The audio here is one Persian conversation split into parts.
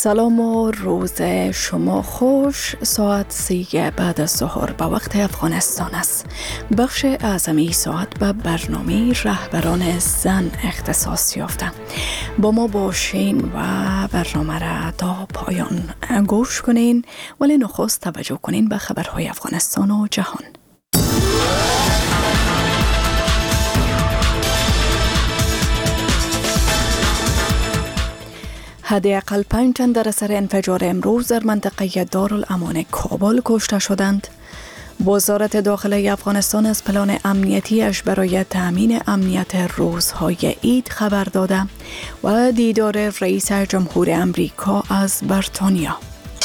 سلام و روز شما خوش. ساعت 3 بعد از ظهر به وقت افغانستان است. بخش اعظمی ساعت به برنامه رهبران زن اختصاص یافته. با ما باشین و برنامه را تا پایان گوش کنین، ولی نخست توجه کنین به خبرهای افغانستان و جهان. حداقل 5 تن در اثر انفجار امروز در منطقه دارالامان کابل کشته شدند. وزارت داخله افغانستان از پلان امنیتیش برای تامین امنیت روزهای عید خبر داده و دیدار رئیس جمهور امریکا از بریتانیا.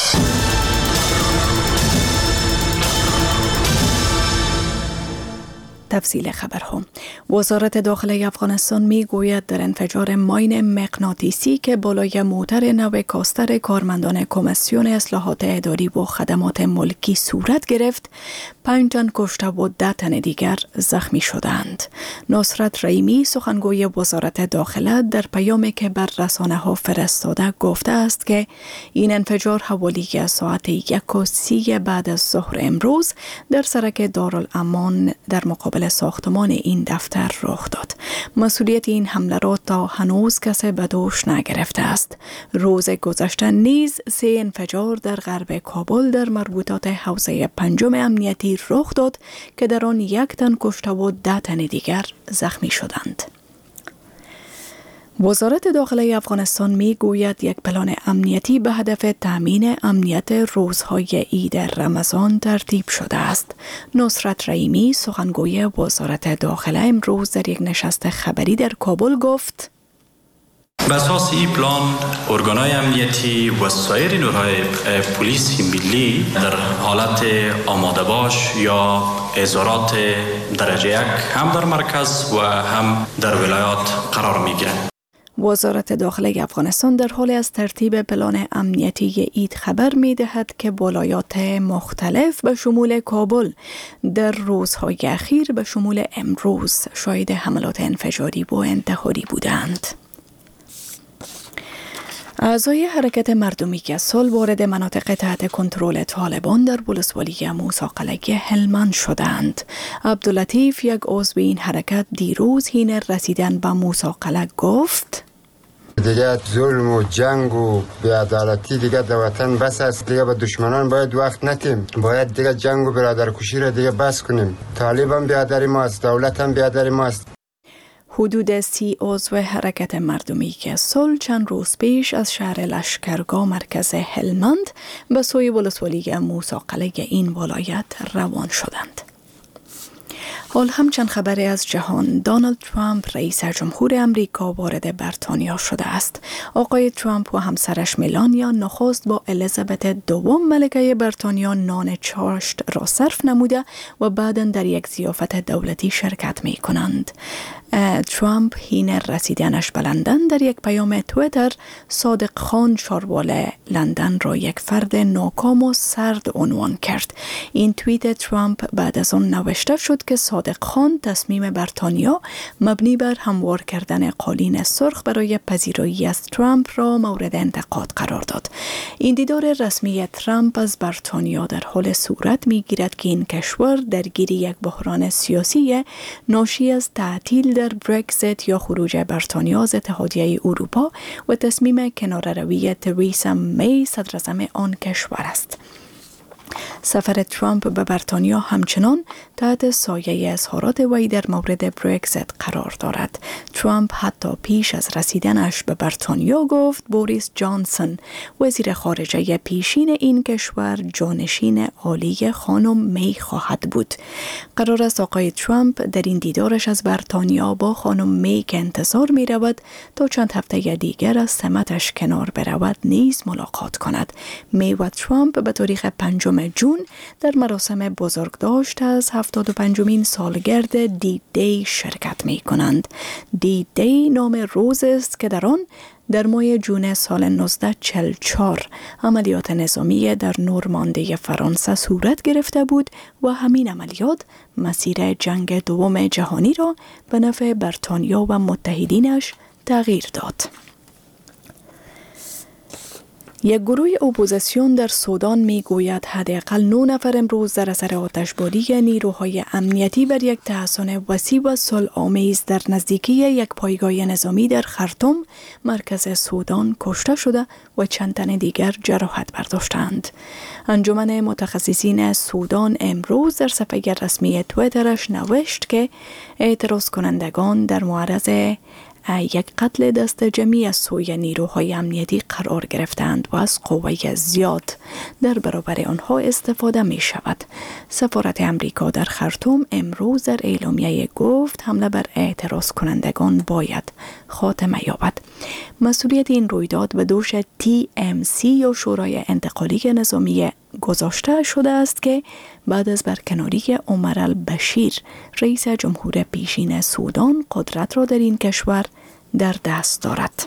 تفصیل خبرها. وزارت داخله افغانستان می گوید در انفجار ماین مغناطیسی که بالای موتر نو کاستر کارمندان کمیسیون اصلاحات اداری و خدمات ملکی صورت گرفت، 5 تن کشته و 10 تن دیگر زخمی شدند. نصرت رحیمی سخنگوی وزارت داخله در پیامی که بر رسانه‌ها فرستاده گفته است که این انفجار حوالی ساعت 1:30 بعد از ظهر امروز در سرک دارالامان در مقابل ساختمان این دفتر رخ داد. مسئولیت این حمله را تا هنوز کسی به دوش نگرفته است. روز گذشته نیز 3 انفجار در غرب کابل در مربوطات حوزه 5 امنیتی رخ داد که در آن 1 تن کشته و 10 تن دیگر زخمی شدند. وزارت داخله افغانستان می گوید یک پلان امنیتی به هدف تامین امنیت روزهای عید رمضان ترتیب شده است. نصرت رحیمی سخنگوی وزارت داخله امروز در یک نشست خبری در کابل گفت: به اساس این پلان ارگانهای امنیتی و سایر نیروهای پلیس ملی در حالت آماده باش یا اظهارات درجه 1 هم در مرکز و هم در ولایات قرار می گیرند. وزارت داخله افغانستان در حال از ترتیب پلان امنیتی عید خبر می دهد که ولایات مختلف به شمول کابل در روزهای اخیر به شمول امروز شاهد حملات انفجاری و انتحاری بودند. اعضای حرکت مردمی که صلح وارد مناطق تحت کنترل طالبان در ولسوالی موسی هلمند شدند. عبداللطیف، یک عضو این حرکت، دیروز حین رسیدن به موسی گفت: دیگه ظلم و جنگ و بی‌عدالتی دیگه در وطن بس است. دیگه به دشمنان باید وقت ندیم. باید دیگه جنگ و برادرکشی را دیگه بس کنیم. طالب هم بیادر ماست، دولت هم بیادر ماست. حدود 30 عضو حرکت مردمی که صلح چند روز پیش از شهر لشکرگاه مرکز هلمند به سوی ولسوالی موسی این ولایت روان شدند. حال هم چند خبری از جهان. دونالد ترامپ رئیس جمهور امریکا وارد بریتانیا شده است. آقای ترامپ و همسرش ملانیا نخست با الیزابت دوم ملکه بریتانیا نان چاشت را صرف نموده و بعداً در یک ضیافت دولتی شرکت می کنند. ترامپ حین رسیدنش به لندن در یک پیام تویتر صادق خان چاروال لندن را یک فرد ناکام و سرد عنوان کرد. این توییت ترامپ بعد از آن نوشته شد که صادق خان تصمیم بریتانیا مبنی بر هموار کردن قالین سرخ برای پذیرایی از ترامپ را مورد انتقاد قرار داد. این دیدار رسمی ترامپ از بریتانیا در حال صورت می گیرد که این کشور درگیر یک بحران سیاسی ناشی از تعطیل در برگزیت یا خروج بریتانیا از اتحادیه اروپا و تصمیم کناره‌روی تریسا می صدراعظم آن کشور است. سفر ترامپ به بریتانیا همچنان تحت سایه اظهارات وی در مورد برگزیت قرار دارد. ترامپ حتی پیش از رسیدنش به بریتانیا گفت بوریس جانسون وزیر خارجه پیشین این کشور جانشین عالی خانم می خواهد بود. قرار است آقای ترامپ در این دیدارش از بریتانیا با خانم می که انتظار می رود تا چند هفته دیگر از سمتش کنار برود نیز ملاقات کند. می و ترامپ به تاریخ 5 جون در مراسم بزرگداشت از 75مین سالگرد دی دی شرکت می کنند. دی دی نام روز است که در آن در ماه جون سال 1944 عملیات نظامی در نورماندی فرانسه صورت گرفته بود و همین عملیات مسیر جنگ دوم جهانی را به نفع بریتانیا و متحدینش تغییر داد. یک گروه اپوزیسیون در سودان می گوید حداقل 9 نفر امروز در اثر آتشباری نیروهای امنیتی بر یک تحصن وسیع و صلح‌آمیز در نزدیکی یک پایگاه نظامی در خرطوم مرکز سودان کشته شده و چند تن دیگر جراحت برداشتند. انجمن متخصصین سودان امروز در صفحه رسمی تویترش نوشت که اعتراض کنندگان در معرض یک قتل دست جمعی از سوی نیروهای امنیتی قرار گرفتند و از قوه زیاد در برابر آنها استفاده می شود. سفارت امریکا در خرطوم امروز در اعلامیه گفت حمله بر اعتراض کنندگان باید خاتمه یابد. مسئولیت این رویداد به دوش TMC یا شورای انتقالی نظامی گذاشته شده است که بعد از برکناری عمر البشیر رئیس جمهور پیشین سودان قدرت را در این کشور در دست دارد.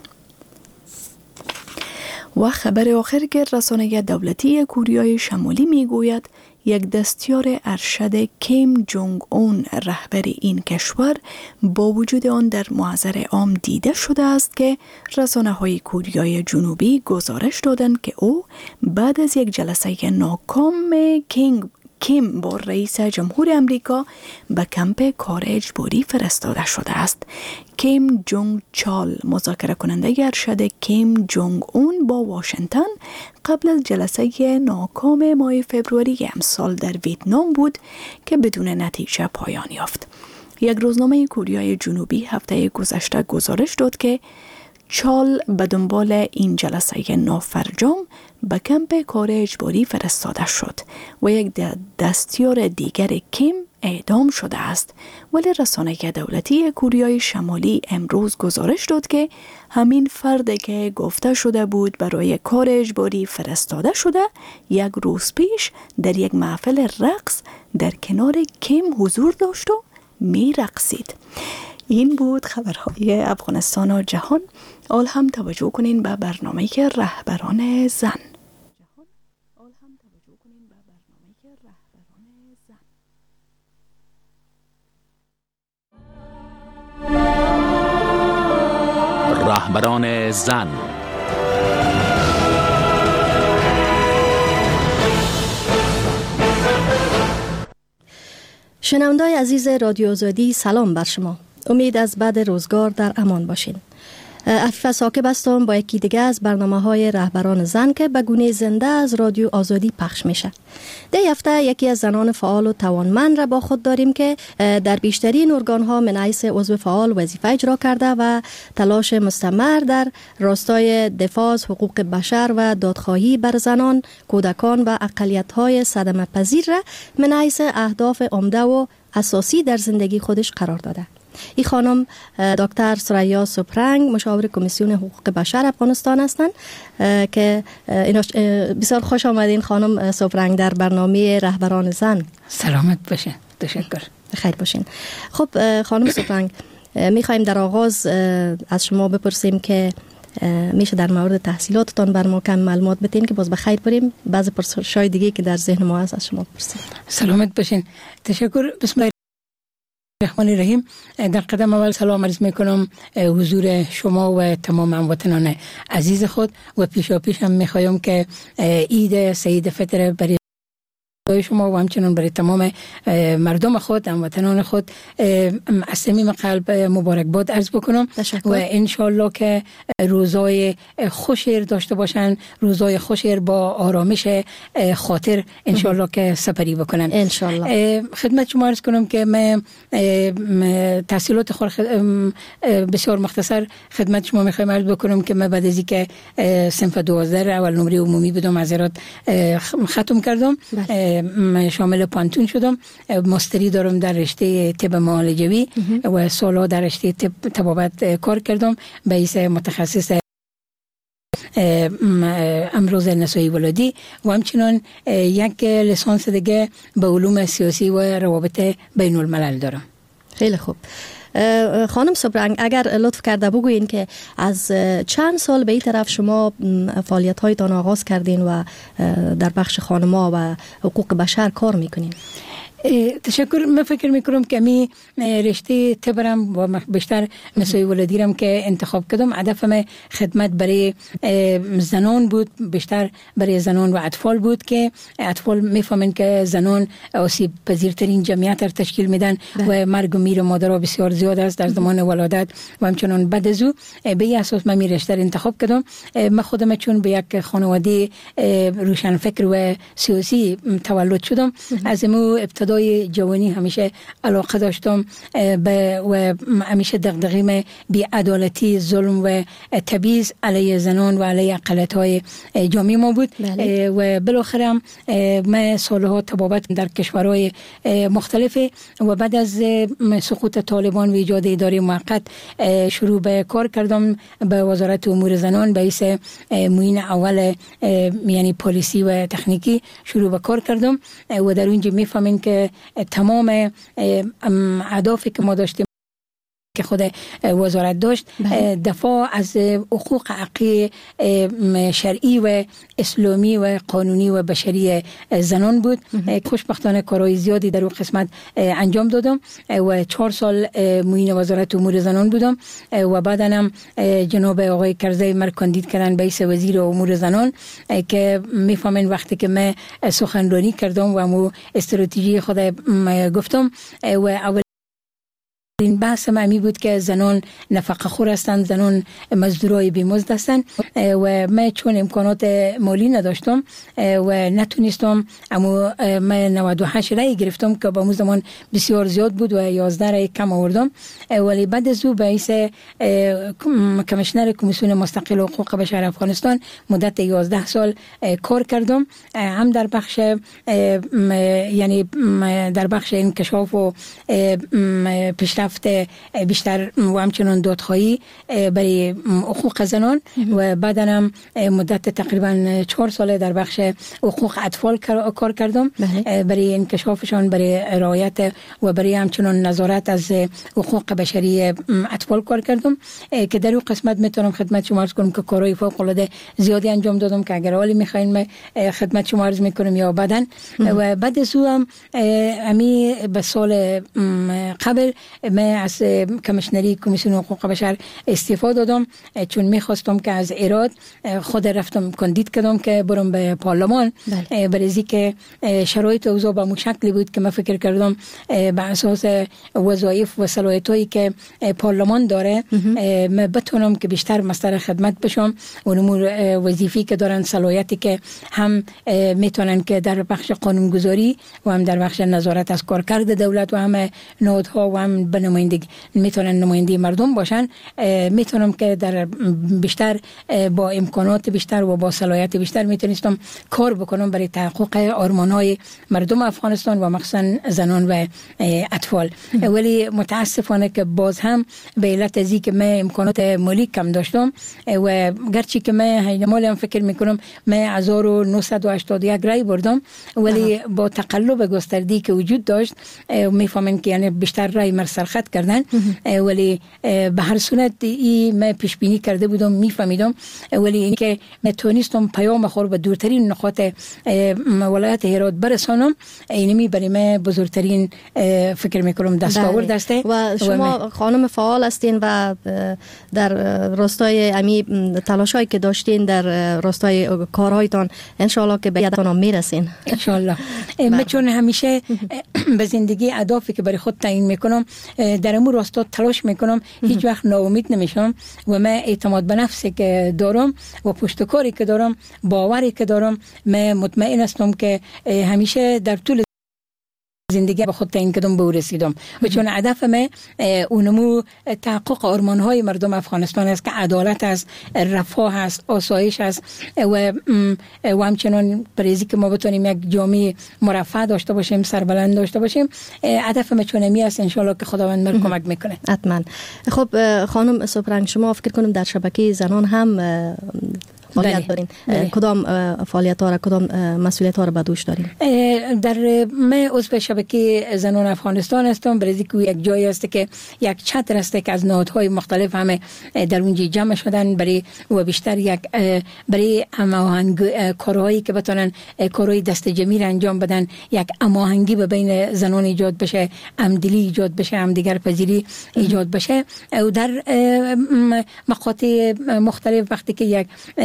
و خبر آخر که رسانه دولتی کوریای شمالی می گوید یک دستیار ارشد کیم جونگ اون رهبر این کشور با وجود آن در محضر عام دیده شده است که رسانه‌های کوریای جنوبی گزارش دادند که او بعد از یک جلسه ناکام کیم با رئیس جمهور امریکا به کمپ کار اجباری فرستاده شده است. کیم جونگ چال مذاکره کننده ارشد کیم جونگ اون با واشنگتن قبل از جلسه ناکام ماه فوریه امسال در ویتنام بود که بدون نتیجه پایان یافت. یک روزنامه کوریای جنوبی هفته گذشته گزارش داد که چال به دنبال این جلسه نافرجام به کمپ کار اجباری فرستاده شد و یک دستیار دیگر کیم اعدام شده است. ولی رسانه دولتی کوریای شمالی امروز گزارش داد که همین فرد که گفته شده بود برای کار اجباری فرستاده شده یک روز پیش در یک محفل رقص در کنار کیم حضور داشت و می رقصید. این بود خبرهای افغانستان و جهان. آل هم توجه کنین به برنامه رهبران زن. رهبران زن. شنونده‌های عزیز رادیو آزادی، سلام بر شما. امید از بعد روزگار در امان باشین. عفیفه ثاقب هستم با یکی دیگه از برنامه‌های رهبران زن که به گونه زنده از رادیو آزادی پخش میشه. در هفته یکی از زنان فعال و توانمند را با خود داریم که در بیشترین ارگان‌ها من حیث عضو فعال وظیفه اجرا کرده و تلاش مستمر در راستای دفاع از حقوق بشر و دادخواهی بر زنان، کودکان و اقلیت‌های صدمه پذیر را من حیث اهداف عمده و اساسی در زندگی خودش قرار داده. این خانم دکتر سریا سپرنگ مشاور کمیسیون حقوق بشر افغانستان هستند که بسیار خوش آمدین خانم سپرنگ در برنامه رهبران زن. سلامت باشین. تشکر. خیر باشین. خب خانم سپرنگ، میخوایم در آغاز از شما بپرسیم که میشه در مورد تحصیلاتتان بر ما کم معلومات بدین که باز به خیر بریم بعضی پرسش‌های دیگه که در ذهن ما هست از شما بپرسیم. سلامت باشین. تشکر. بسم الله الرحمن الرحیم. در قدم اول سلام عرض میکنم حضور شما و تمام هموطنان عزیز خود و پیشاپیش هم میخوایم که عید سعید فطر برای شما و همچنان برای تمام مردم خود، هموطنان خود از صمیم قلب مبارکباد عرض بکنم و انشالله که روزای خوشی داشته باشن، روزای خوشی با آرامش خاطر انشالله که سپری بکنن انشالله. خدمت شما عرض کنم که من تحصیلات خود بسیار مختصر خدمت شما میخوایم عرض بکنم که من بعد از اینکه صنف 12 اول نمره عمومی بدم معذرت ختم کردم، شامل پانتون شدم. ماستری دارم در رشته طب معالجوی و سالها در رشته طبابت کار کردم به حیث متخصص امراض نسایی ولادی و همچنان یک لیسانس دیگه به علوم سیاسی و روابط بین الملل دارم. خیلی خوب. خانم سپرنگ، اگر لطف کرده بگوین که از چند سال به این طرف شما فعالیت هایتان آغاز کردین و در بخش خانما و حقوق بشر کار میکنین؟ تشکر. من فکر میکنم که می رشته تبرم و بیشتر نسای ولادیرم که انتخاب کردم، هدف من خدمت برای زنان بود، بیشتر برای زنان و اطفال بود که اطفال میفهمن که زنان آسیب پذیرترین جمعیت را تشکیل میدن و مرگ و میر مادرها بسیار زیاد است در زمان ولادت و همچنان بعد از او. به این اساس من می رشته انتخاب کردم. من خودم چون به یک خانواده روشنفکر و سیاسی تولد شدم، از مو ابتدای جوانی همیشه علاقه داشتم و همیشه دغدغه‌ام بی‌عدالتی، ظلم و تبعیض علیه زنان و علیه اقلیت‌های جامعه ما بود. و بالاخره من سالها تبابت در کشورهای مختلف و بعد از سقوط طالبان و ایجاد اداره موقت شروع به کار کردم به وزارت امور زنان به حیث معین اول، یعنی پالیسی و تکنیکی شروع به کار کردم و در اونجا میفهمین که تمام اهدافی که ما داشتیم که خود وزارت داشت دفاع از حقوق حقوقی شرعی و اسلامی و قانونی و بشری زنان بود. خوشبختانه کارهای زیادی در اون قسمت انجام دادم و 4 سال معین وزارت امور زنان بودم و بعدا هم جناب آقای کرزی مرا کاندید کردن به حیث وزیر امور زنان که میفهمن وقتی که من سخنرانی کردم و مو استراتژی خود گفتم و اول این بحث معمی بود که زنان نفقه خور هستند، زنان مزدورای بیمزد هستند و من چون امکانات مالی نداشتم و نتونستم، اما من 98 رای گرفتم که با اون زمان بسیار زیاد بود و 11 رای کم آوردم. ولی بعد از او به حیث کمیشنر کمیسیون مستقل حقوق بشر افغانستان مدت 11 سال کار کردم، هم در بخش یعنی در بخش انکشاف و پیشرفت بیشتر و همچنان دادخواهی برای حقوق زنان و بعدا هم مدت تقریبا 4 سال در بخش حقوق اطفال کار کردم برای انکشافشان، برای رعایت و برای همچنان نظارت از حقوق بشری اطفال کار کردم که در اون قسمت میتونم خدمت شما عرض کنم که کارهای فوق العاده زیادی انجام دادم که اگر حالی میخواین من خدمت شما عرض میکنم یا بعدن. و بعد از اون هم امی به سال قبل من از کمیشنری کمیسیون حقوق بشر استعفا دادم چون میخواستم که از ایراد خود رفتم کاندید کردم که برم به پارلمان برای که شرایط اوضاع به شکلی بود که من فکر کردم به اساس وظایف و صلاحیتایی که پارلمان داره من بتونم که بیشتر مستر خدمت بشم و امور وظیفی که دارن، صلاحیتی که هم میتونن که در بخش قانونگذاری و هم در بخش نظارت از کارکرد دولت و هم نهادها و هم نمایندگی میتونن نماینده مردم باشن، میتونم که در بیشتر با امکانات بیشتر و با صلاحیت بیشتر میتونستم کار بکنم برای تحقق آرمانهای مردم افغانستان و مخصوصا زنان و اطفال. ولی متاسفانه که باز هم به علت ازی که من امکانات مالی کم داشتم و گرچه که من هینمال هم فکر میکنم من 1981 رای بردم، ولی با تقلب گستردی که وجود داشت میفهمن که یعنی بیشتر رای مرسرخط کردن، ولی به هر صورت ای من پیش بینی کرده بودم، میفهمیدم، ولی اینکه نتونستم پیام خور به دورترین نقاط ولایت هرات برسانم، اینمی برای من بزرگترین فکر میکنم دستاورد است. و شما خانم فعال هستین و در راستای امی تلاشایی که داشتین در راستای کارهایتان ان شاء الله که به یادتان میرسین ان شاء الله. من چون همیشه به زندگی اهدافی که برای خود تعیین میکنم در امور راستا تلاش میکنم، هیچ وقت ناامید نمیشم و من اعتماد به نفسی که دارم و پشتکاری که دارم، باوری که دارم، من مطمئن هستم که همیشه در طول زندگی به خود تعیین کردم به او رسیدم و چون هدف من اونمو تحقق آرمان‌های مردم افغانستان است که عدالت است، رفاه است، آسایش است و همچنان برای که ما بتونیم یک جامعه مرفه داشته باشیم، سربلند داشته باشیم. هدف من چونمی است، ان شاء الله که خداوند مرا کمک میکنه. حتما. خب خانم سپرنگ، شما فکر کنم در شبکه زنان هم فعالیت دارین. کدام فعالیت ها را، کدام مسئولیت ها را به دوش دارین؟ در من عضو شبکه زنان افغانستان هستم. برای که یک جایی است که یک چتر است که از نهادهای مختلف همه در اونجا جمع شدن برای و بیشتر یک برای هماهنگ کارهایی که بتونن کارهای دست جمعی را انجام بدن، یک هماهنگی بین زنان ایجاد بشه، همدلی ایجاد بشه، همدیگر پذیری ایجاد بشه. و در مقاطع مختلف وقتی که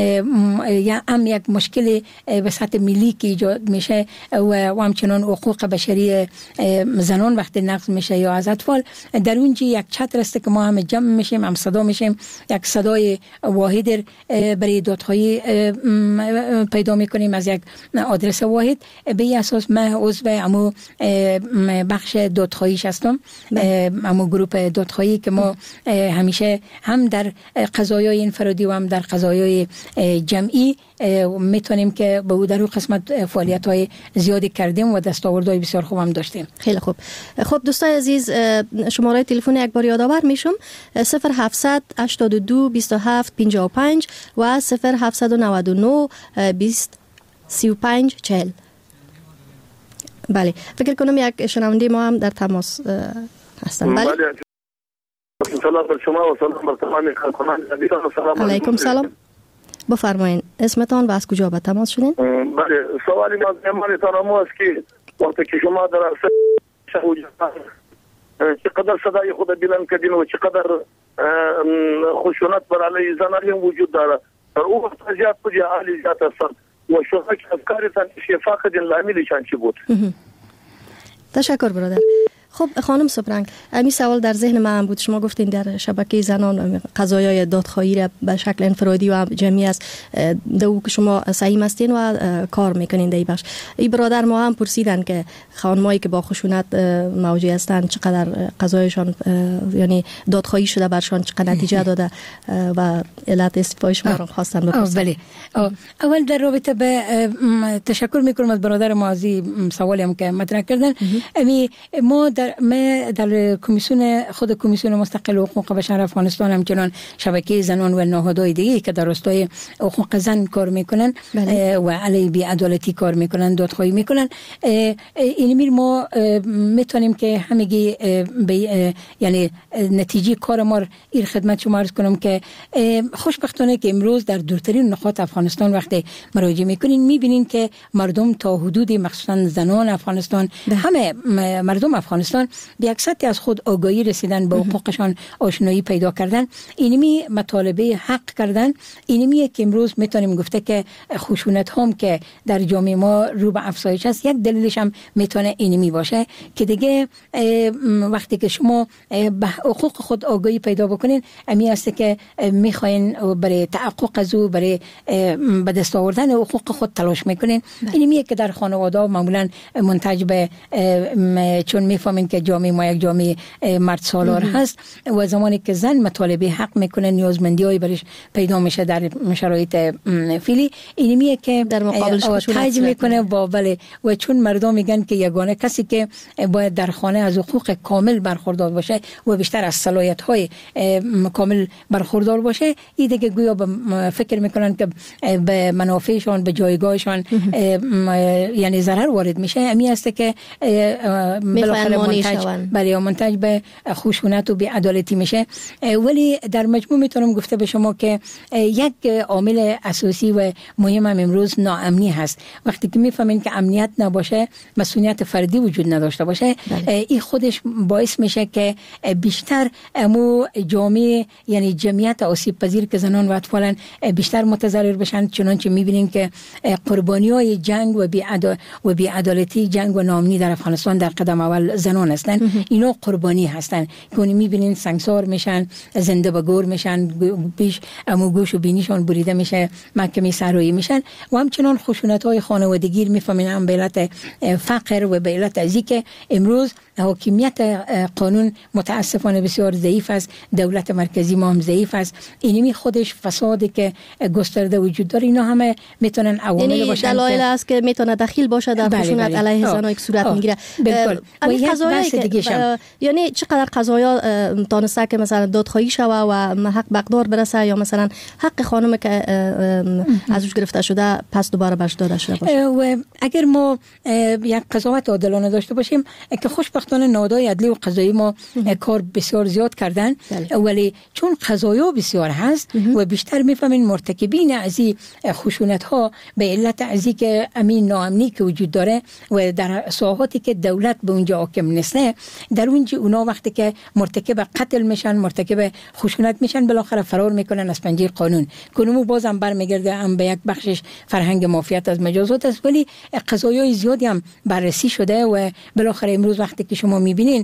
یک مشکل به سطح ملی که ایجاد میشه و همچنان حقوق بشری زنان وقتی نقض میشه یا از اطفال، در اونجا یک چتر است که ما هم جمع میشیم، هم صدا میشیم، یک صدای واحد برای دادخواهی پیدا میکنیم از یک آدرس واحد. به اساس من عضو همو بخش دادخواهیش هستم، همو گروه دادخواهی که ما همیشه هم در قضایای انفرادی و هم در قضایای جمعی میتونیم که به در اون قسمت فعالیت‌های زیادی کردیم و دستاوردهای بسیار خوب هم داشتیم. خیلی خوب. خب دوستای عزیز، شماره تلفن یک بار یادآور میشم: 0700 82 27 55 و 0799 20 35 40. بله، فکر کنم یک شنونده ما هم در تماس هستن. بله. سلام بر شما و سلام بر تمام کارکنان عزیزان. سلام علیکم. سلام. بفرمایید اسمتان و از کجا به تماس شدین؟ بله، سوالی ما زمانتان ما است که وقتی که شما در عرصه چقدر صدای خود بلند کردین و چقدر خشونت بر علیه زنان وجود داره، در اون وقت زیاد کجا عالی زیاد هستن و شما که افکارتان شفاف کردین لاملشان چی بود؟ تشکر برادر. خب خانم سپرنگ، این سوال در ذهن من بود. شما گفتین در شبکه زنان قضایای دادخواهی را به شکل انفرادی و جمعی است دو که شما سعی هستین و کار میکنین در این بخش. این برادر ما هم پرسیدن که خانمایی که با خشونت مواجه هستند چقدر قضایشان یعنی دادخواهی شده برشان چقدر نتیجه داده و علت استعفای شما را خواستن بپرسن. بله. اول در رابطه به تشکر میکنم از برادر ما از سوالی هم که مطرح کردن. ما در کمیسیون مستقل حقوق بشر افغانستان همچنان شبکه زنان و نهادهای دیگه که در راستای حقوق زن کار میکنن و علیه بی‌عدالتی کار میکنن، دادخواهی میکنن، این ما میتونیم که همگی یعنی نتیجه کار ما این خدمت شما عرض کنم که خوشبختانه که امروز در دورترین نقاط افغانستان وقتی مراجعه میکنین میبینین که مردم تا حدودی مخصوصا زنان افغانستان، همه مردم افغانستان به یک سطحی از خود آگاهی رسیدن، به حقوقشان آشنایی پیدا کردن، اینمی مطالبه حق کردن. اینمی که امروز میتونیم گفته که خشونت هم که در جامعه ما رو به افزایش است، یک دلیلش هم میتونه اینمی باشه که دیگه وقتی که شما به حقوق خود آگاهی پیدا بکنین، امی است که میخواین برای تحقق از او، برای به دست آوردن حقوق خود تلاش میکنین. اینمی که در خانواده معمولا منتج به چون میفهمین که جامعه ما یک جامعه مرد سالار هست و زمانی که زن مطالبه حق میکنه، نیازمندی‌های برش پیدا میشه در شرایط فعلی، اینمیه که در مقابلش تاج میکنه با بله. و چون مردم میگن که یگانه کسی که باید در خانه از حقوق کامل برخوردار باشه و بیشتر از صلاحیت‌های کامل برخوردار باشه، این دیگه گویا فکر میکنن که به منافعشان، به جایگاهشان یعنی ضرر وارد میشه. امی است که منتج به خشونت و بی‌عدالتی میشه. ولی در مجموع میتونم گفته به شما که یک عامل اساسی و مهم هم امروز ناامنی هست. وقتی که میفهمین که امنیت نباشه، مسئولیت فردی وجود نداشته باشه، این خودش باعث میشه که بیشتر امو جامعه یعنی جمعیت آسیب پذیر که زنان و اطفالن بیشتر متضرر بشن. چنانچه میبینیم که قربانی‌های جنگ و بی‌عدالتی، جنگ و ناامنی در افغانستان در قدم اول زنان هستن. اینا قربانی هستن که میبینین سنگسار میشن، زنده به گور میشن، پیش امو گوش و بینیشان بریده میشه، محکمه سرایی میشن و همچنان خشونت‌های خانوادگی میفهمین هم به علت فقر و به علت ازی که امروز حاکمیت قانون متاسفانه بسیار ضعیف است، دولت مرکزی ما هم ضعیف است. اینمی خودش فسادی که گسترده وجود داره، اینا همه میتونن عوامل باشن. دلایل است که میتونه دخیل باشه در خشونت علیه زنان که صورت میگیره. بالکل. و یک قضایایی که یعنی چقدر قضایا تانسته که مثلا دادخواهی شوه و حق مقدار برسه یا مثلا حق خانم که ازش گرفته شده پس دوباره برش داده شده باشه. و اگر ما یک قضاوت عادلانه داشته باشیم که خوشبختانه نهادهای عدلی و قضایی ما کار بسیار زیاد کردن، ولی چون قضایا بسیار هست و بیشتر میفهمین مرتکبین از این خشونت ها به علت از که امین ناامنی که وجود داره و در ساحاتی که دولت به اونجا حاکم نیسته، در اونجا اونا وقتی که مرتکب قتل میشن، مرتکب خشونت میشن، بالاخره فرار میکنن از پنجه قانون. کنمو بازم برمیگرده هم به یک بخشش فرهنگ مافیات از مجازات است، ولی قضایای زیادی هم بررسی شده و بالاخره امروز وقتی که شما میبینین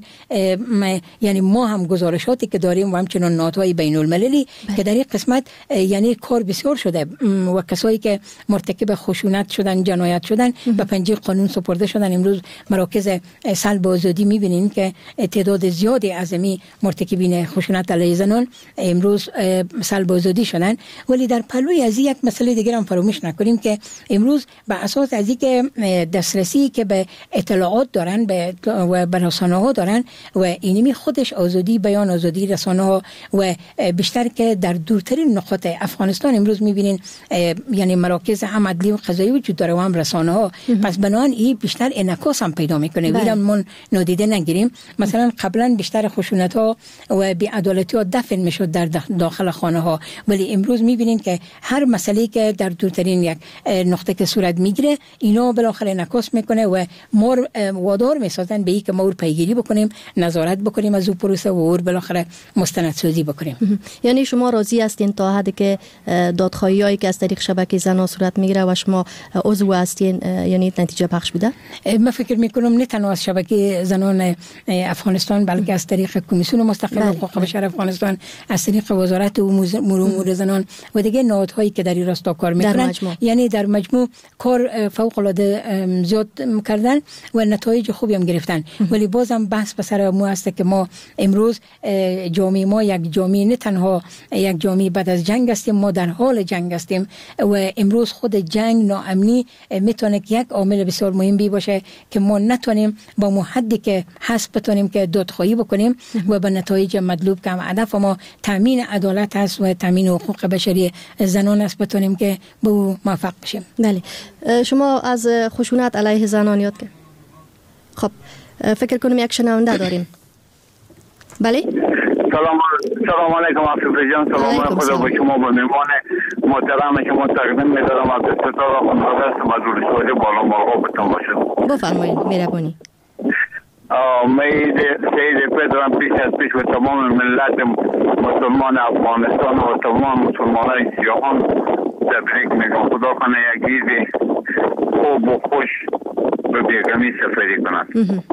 یعنی ما هم گزارشاتی که داریم و همچنان نهادهای بین المللی که در این قسمت یعنی کار بسیار شده و کسایی که مرتکب خشونت شدن، جنایت شدن به پنجه قانون سپرده شدن. امروز مراکز سلب آزادی میبینین که تعداد زیادی از می مرتکبین خشونت علیه زنان امروز سلب آزادی شدن. ولی در پلوی از یک مسئله دیگر هم فراموش نکنیم که امروز به اساس از اینکه دسترسی که به اطلاعات دارن و به رسانه ها دارن و اینمی خودش آزادی بیان، آزادی رسانه ها و بیشتر که در دورترین نقاط افغانستان امروز میبینین یعنی مراکز هم عدلی و قضایی وجود داره و هم رسانه ها. پس بنان این بیشتر انعکاس هم پیدا میکنه. ویرم من نادیده نگیریم. مثلا قبلا بیشتر خشونت ها و بی‌عدالتی ها دفن میشد در داخل خانه ها، ولی امروز میبینین که هر مسئله که در دورترین یک نقطه که صورت میگیره اینا بالاخره انعکاس میکنه و ما وادار میسازن به این که ما پیگیری بکنیم، نظارت بکنیم از او پروسه و اور بالاخره مستندسازی بکنیم. یعنی شما راضی هستین تا حدی که دادخواهیایی که از طریق شبکه زنان صورت میگیره و شما عضو هستین یعنی نتیجه بخش بوده؟ من فکر میکنم نه تنها از شبکه زنان افغانستان بلکه از طریق کمیسیون مستقل حقوق بشر افغانستان، از طریق وزارت امور زنان و دیگه نهادهایی که در این راستا کار میکنن، یعنی در مجموع کار فوق العاده زیاد کردن و نتایج خوبی هم گرفتن. ولی بازم بحث به سر مو است که ما امروز جامعه ما یک جامعه نه تنها یک جامعه بعد از جنگ هستیم، ما در حال جنگ هستیم و امروز خود جنگ، ناامنی میتونه یک عامل بسیار مهم باشه که ما نتونیم با محدی که هست بتونیم که دادخواهی بکنیم و به نتایج مطلوب که هدف ما تامین عدالت است و تامین حقوق بشری زنان است بتونیم که به او موفق بشیم. بله. شما از خشونت علیه زنان یاد کرد. خب فکر کنم یک شنونده داریم. بله. سلام علیکم عفیف جان. سلام خدا با شما، با مهمان محترم شما تقدیم می‌دارم. از افتخار خانواده است مزور شده بالا مرغا بتون باشد. بفرمایید. مهربانی. سید پدرم پیش و تمام ملت مسلمان افغانستان و تمام مسلمانان جهان تبریک میگم. خدا کنه یک عید خوب و خوش به بیگمی سفری کنند.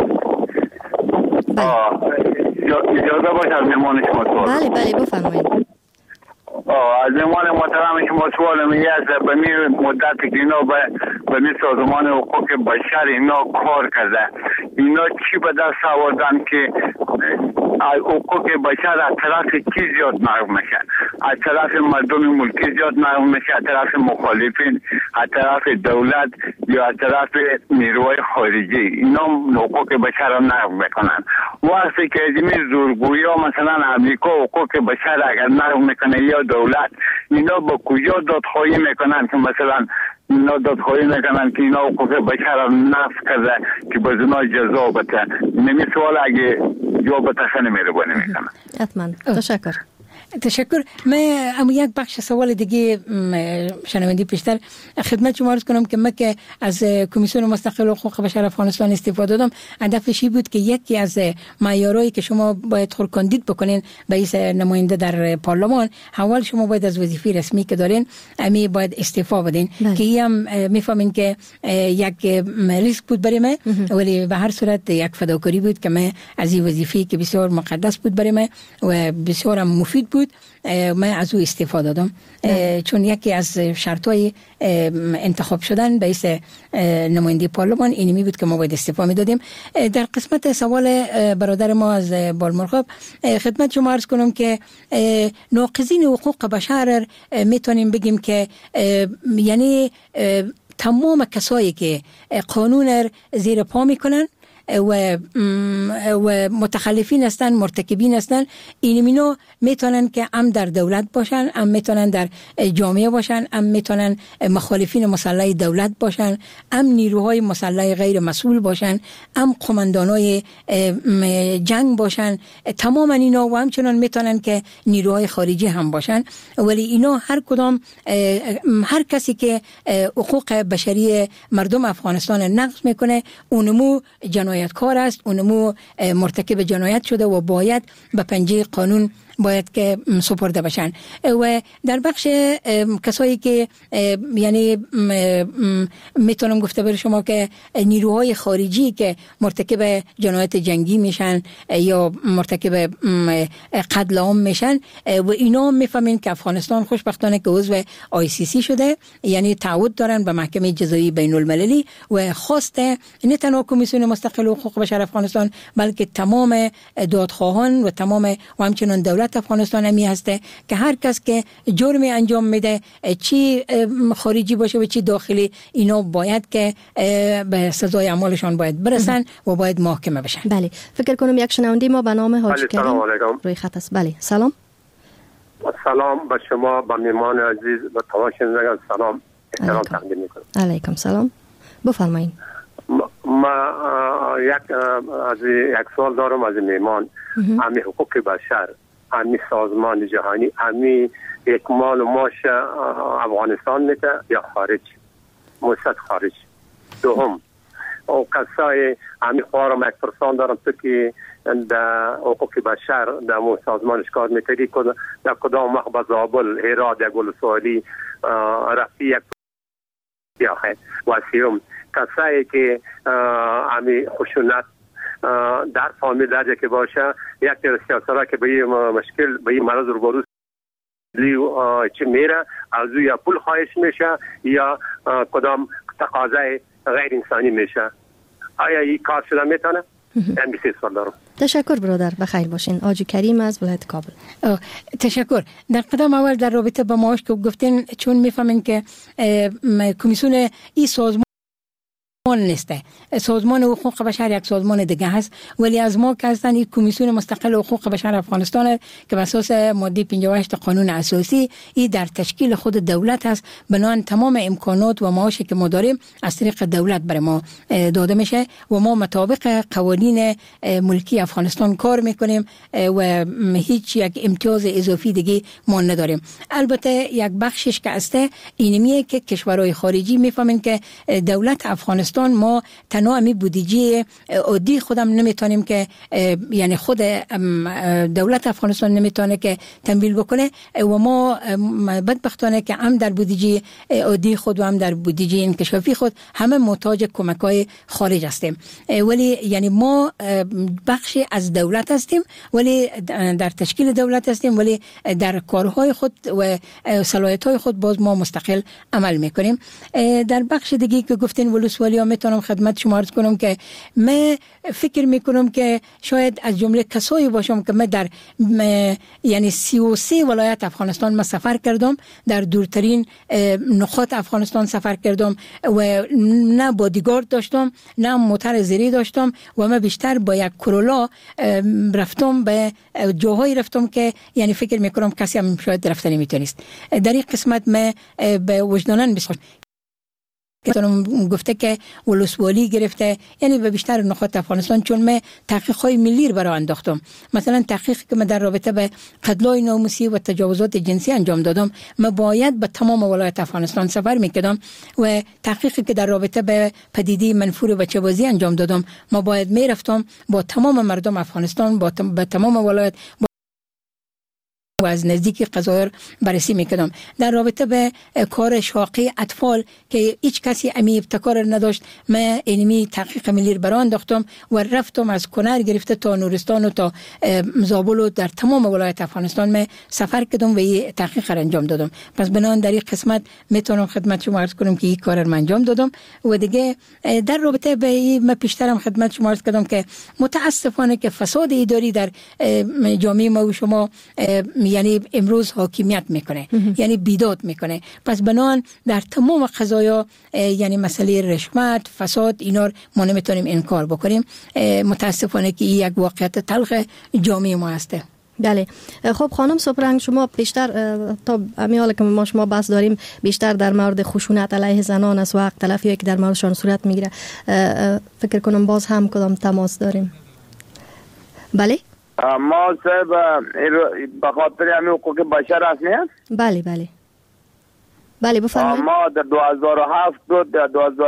اجازه باشه از مهمان شما سوال. بله بفرمایید. از مهمان محترم شما سوال میگه از به می مدت که اینا به می سازمان حقوق بشر اینا کار کرده، اینا چی به دست آوردن که حقوق بشر از طرف کی زیاد محروم میشه؟ از طرف مردم ملکی زیاد محروم میشه، از طرف مخالفین، از طرف دولت یا از طرف نیروهای خارجی. اینا حقوق بشر را محروم میکنن. وقتی که این زورگویی ها مثلا امریکا حقوق بشر اگر محروم میکنه یا دولت، اینا با کجا دادخواهی میکنن که مثلا اینا دادخواهی میکنن که اینا حقوق بشر را نقض کرده که به زنا جزا بده؟ نمی سوال اگه جواب بتخنه مهربانی میکنن. حتما. تشکر. من اما یک بخش سوال دیگه شنوندی پیشتر خدمت شما عرض کنم که من که از کمیسیون مستقل حقوق بشر افغانستان استفاده دادم، هدفش بود که یکی از معیارهایی که شما باید کاندید بکنین به این نماینده در پارلمان، اول شما باید از وظیفه رسمی که دارین امی باید استعفا بدین که هم میفهمین که یک ریسک بود برای من، ولی به هر صورت یک فداکاری بود که من از این وظیفه که بسیار مقدس بود برای من و بسیار مفید بود من از او استفاده دادم. چون یکی از شرطای انتخاب شدن به اسم نماینده پارلمان اینمی بود که ما باید استعفا میدادیم. در قسمت سوال برادر ما از بالمرغاب خدمت شما عرض کنم که ناقضین حقوق بشر میتونیم بگیم که یعنی تمام کسایی که قانون زیر پا میکنن و متخلفین هستن، مرتکبین هستن، اینو میتونن که هم در دولت باشن، هم میتونن در جامعه باشن، هم میتونن مخالفین مسلح دولت باشن، هم نیروهای مسلح غیر مسئول باشن، هم قماندانای جنگ باشن. تمام اینا و همچنان میتونن که نیروهای خارجی هم باشن. ولی اینا هر کدام، هر کسی که حقوق بشری مردم افغانستان نقض میکنه اونمو جنایتکار است، اونمو مرتکب جنایت شده و باید به پنجه قانون باید که سپرده بشن. و در بخش کسایی که یعنی میتونم گفته بر شما که نیروهای خارجی که مرتکب جنایت جنگی میشن یا مرتکب قتل عام میشن و اینا میفهمین که افغانستان خوشبختانه که عضو ICC شده، یعنی تعهد دارن به محکمه جزایی بین المللی و خواسته نه تنها کمیسیون مستقل حقوق بشر افغانستان بلکه تمام دادخواهان و تمام و همچنان دولت افغانستان همی هسته که هر کس که جرمی انجام میده، چی خارجی باشه و چی داخلی، اینا باید که به سزای اعمالشان باید برسن و باید محاکمه بشن. بله، فکر کنم یک شنونده ما به نام حاجی کریم روی خط است. بله، سلام. سلام به شما، به میهمان عزیز و تمام شنوندگان سلام احترام تقدیم میکنم. علیکم سلام، بفرمایید. ما یک سوال دارم از میهمان. همین حقوق بشر، همین سازمان جهانی، همین یک مال و ماش افغانستان میده یا خارج؟ موسد خارج. دوم، او کسای همین خوارم یک پرسان دارم تو که در حقوق بشر در مو سازمانش کار میکردی در کدام وقت به زابل، هرات یا گلسوالی رفتی یک یا خیر. و سیوم، کسایی که همین خشونت در فامیل درجه که باشه، یک سیاست‌ها که به این مشکل، به این مرض روبرو چه میره، از یا پول خواهش میشه یا کدام تقاضای غیر انسانی میشه. آیا این کار شده میتونه؟ این بسیار سوال دارم. تشکر برادر، بخیر باشین. حاجی کریم از ولایت کابل. تشکر. در قدم اول در رابطه با ماش که گفتین، چون میفهمین که کمیسیون این سازمان نیسته، سازمان حقوق بشر یک سازمان دیگه هست، ولی از ما که هستن این کمیسیون مستقل حقوق بشر افغانستان که به اساس ماده 58 قانون اساسی این در تشکیل خود دولت هست. بنابراین تمام امکانات و معاشی که ما داریم از طریق دولت برای ما داده میشه و ما مطابق قوانین ملکی افغانستان کار میکنیم و هیچ یک امتیاز اضافی دیگه ما نداریم. البته یک بخشش که هسته اینمیه که کشورهای خارجی میفهمن که دولت افغانستان ما تنها همی بودجه عادی خودم نمیتونیم که یعنی خود دولت افغانستان نمیتونه که تمویل بکنه و ما بدبختانه که هم در بودجه عادی خود و هم در بودجه انکشافی خود همه محتاج کمک‌های خارج هستیم. ولی یعنی ما بخشی از دولت هستیم، ولی در تشکیل دولت هستیم، ولی در کارهای خود و صلاحیت‌های خود باز ما مستقل عمل میکنیم. در بخش دیگه که گفتین ولسوالی میتونم خدمت شما عرض کنم که من فکر میکنم که شاید از جمله کسایی باشم که من در یعنی 33 ولایت افغانستان ما سفر کردم، در دورترین نقاط افغانستان سفر کردم و نه بادیگارد داشتم نه موتر زیری داشتم و من بیشتر با یک کرولا رفتم، به جاهایی رفتم که یعنی فکر میکنم کسی هم شاید رفتنی میتونست. در این قسمت من به وجدانن بسخوش گفته که ولسوالی گرفته، یعنی به بیشتر نقاط افغانستان، چون من تحقیقات ملی رو برای انداختم. مثلا تحقیقی که من در رابطه به قتل‌های ناموسی و تجاوزات جنسی انجام دادم، من باید به تمام ولایت افغانستان سفر میکردم و تحقیقی که در رابطه به پدیده منفور بچه‌بازی انجام دادم، ما باید میرفتم با تمام مردم افغانستان، با تمام ولایت و از نزدیکی قضایر بررسی میکردم. در رابطه به کار شاقی اطفال که هیچ کسی امی ابتکار نداشت، من اینمی تحقیق ملی رو برای انداختم و رفتم از کنر گرفته تا نورستان و تا زابل و در تمام ولایت افغانستان من سفر کردم و این تحقیق را انجام دادم. پس بنابراین در این قسمت میتونم خدمت شما عرض کنم که این کار رو انجام دادم. و دیگه در رابطه به این من پیشترم خدمت شما عرض کردم که متاسفانه که فساد اداری در جامعه ما و شما یعنی امروز حاکمیت میکنه، یعنی بیداد میکنه. پس بنان در تمام قضایا یعنی مسئله رشوت، فساد، اینا ما نمیتونیم انکار بکنیم. متاسفانه که یک واقعیت تلخ جامعه ما هسته. بله. خب خانم سپرنگ، شما بیشتر تا امیال که ما شما بحث داریم بیشتر در مورد خشونت علیه زنان است و حق تلفی که در موردشان صورت میگیره. فکر کنم باز هم کدام تماس داریم. بله ما صاحب به خاطر همین حقوق بشر هست نه؟ بله بله بله بفرمایید. ما در 2007 در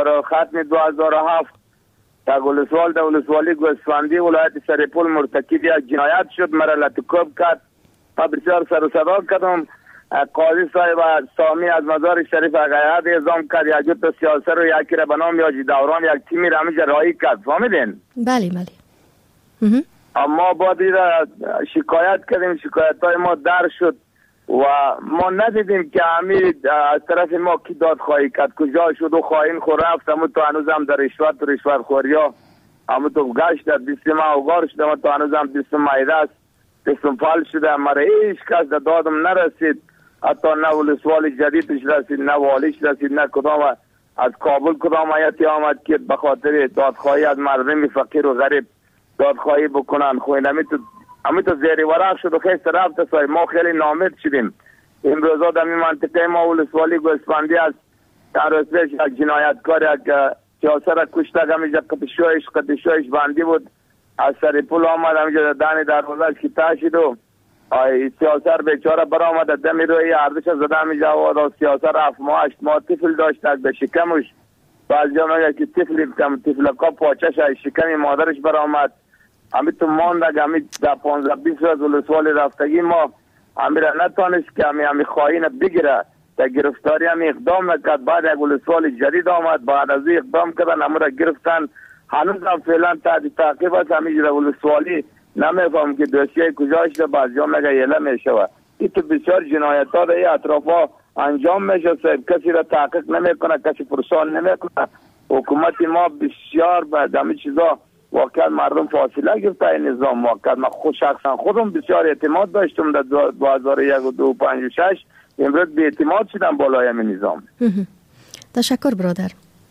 2007 در ولسوالی گوسفندی ولایت سرپل مرتکب یک جنایت شد. مرا لطکوب کرد. بسیار سر و صدا کردم. قاضی صاحب سامی از مزار شریف اقیاد اعزام کرد. یک جوت سیاست رو یکی را به نام یاجی دوران یک تیمی را همینجا رایی کرد. فهمیدین؟ بله بله. اما بعد شکایت کردیم، شکایت های ما در شد و ما ندیدیم که همین از طرف ما کی دادخواهی کرد، کجا شد و خواهین خور رفت. اما تو هنوز هم در رشوت خوری ها اما تو گشت در 20 ماه اوگار شد. اما تو هنوز هم 20 مایده است، 20 فال شده. مرا هیچ کس در دادم نرسید. حتی نه ولسوال جدیدش رسید، نه والیش رسید، نه کدام از کابل کدام آیتی آمد که به خاطر دادخواهی از مردم فقیر و غریب دادخواهی بکنن. خوین همین تو زیر ورق شد و خیست رفت سای. ما خیلی نامید شدیم. امروزا در این منطقه ما ولسوالی گوسفندی است. در روزش یک جنایتکار یک سیاست را کشته. همینجا قطشویش بندی بود. از سرپل آمد همینجا دانی در روزش که تاشید و سیاست بیچاره برآمد. دمی روی اردش زده همینجا و سیاست رفت. ما 8 ماه طفل داشت به شکمش. بعضی ها میگه که طفلکا پاچش از شکم مادرش برآمد. همین تو ماند همین در 15-20 روز ولسوالی رفتگی ما همین را نتانست که همین خواهین بگیره. در گرفتاری هم اقدام نکرد. بعد یک ولسوالی جدید آمد، بعد از اقدام کردن همین را گرفتن. هنوز هم فعلا تحت تعقیب است. همین در ولسوالی نمیفهم که دوسیه کجا شده. بعضی ها میگه یله میشوه. این تو بسیار جنایت ها در این اطرافا انجام میشه. کسی را تحقیق نمیکنه، کسی پرسان نمیکنه. حکومت ما بسیار به همین چیزا واقعا مردم فاصله گرفته. این نظام واقعا من شخصا خودم بسیار اعتماد داشتم در 2001 و 2005 امروز بی اعتماد شدم بالای همین نظام. تشکر برادر.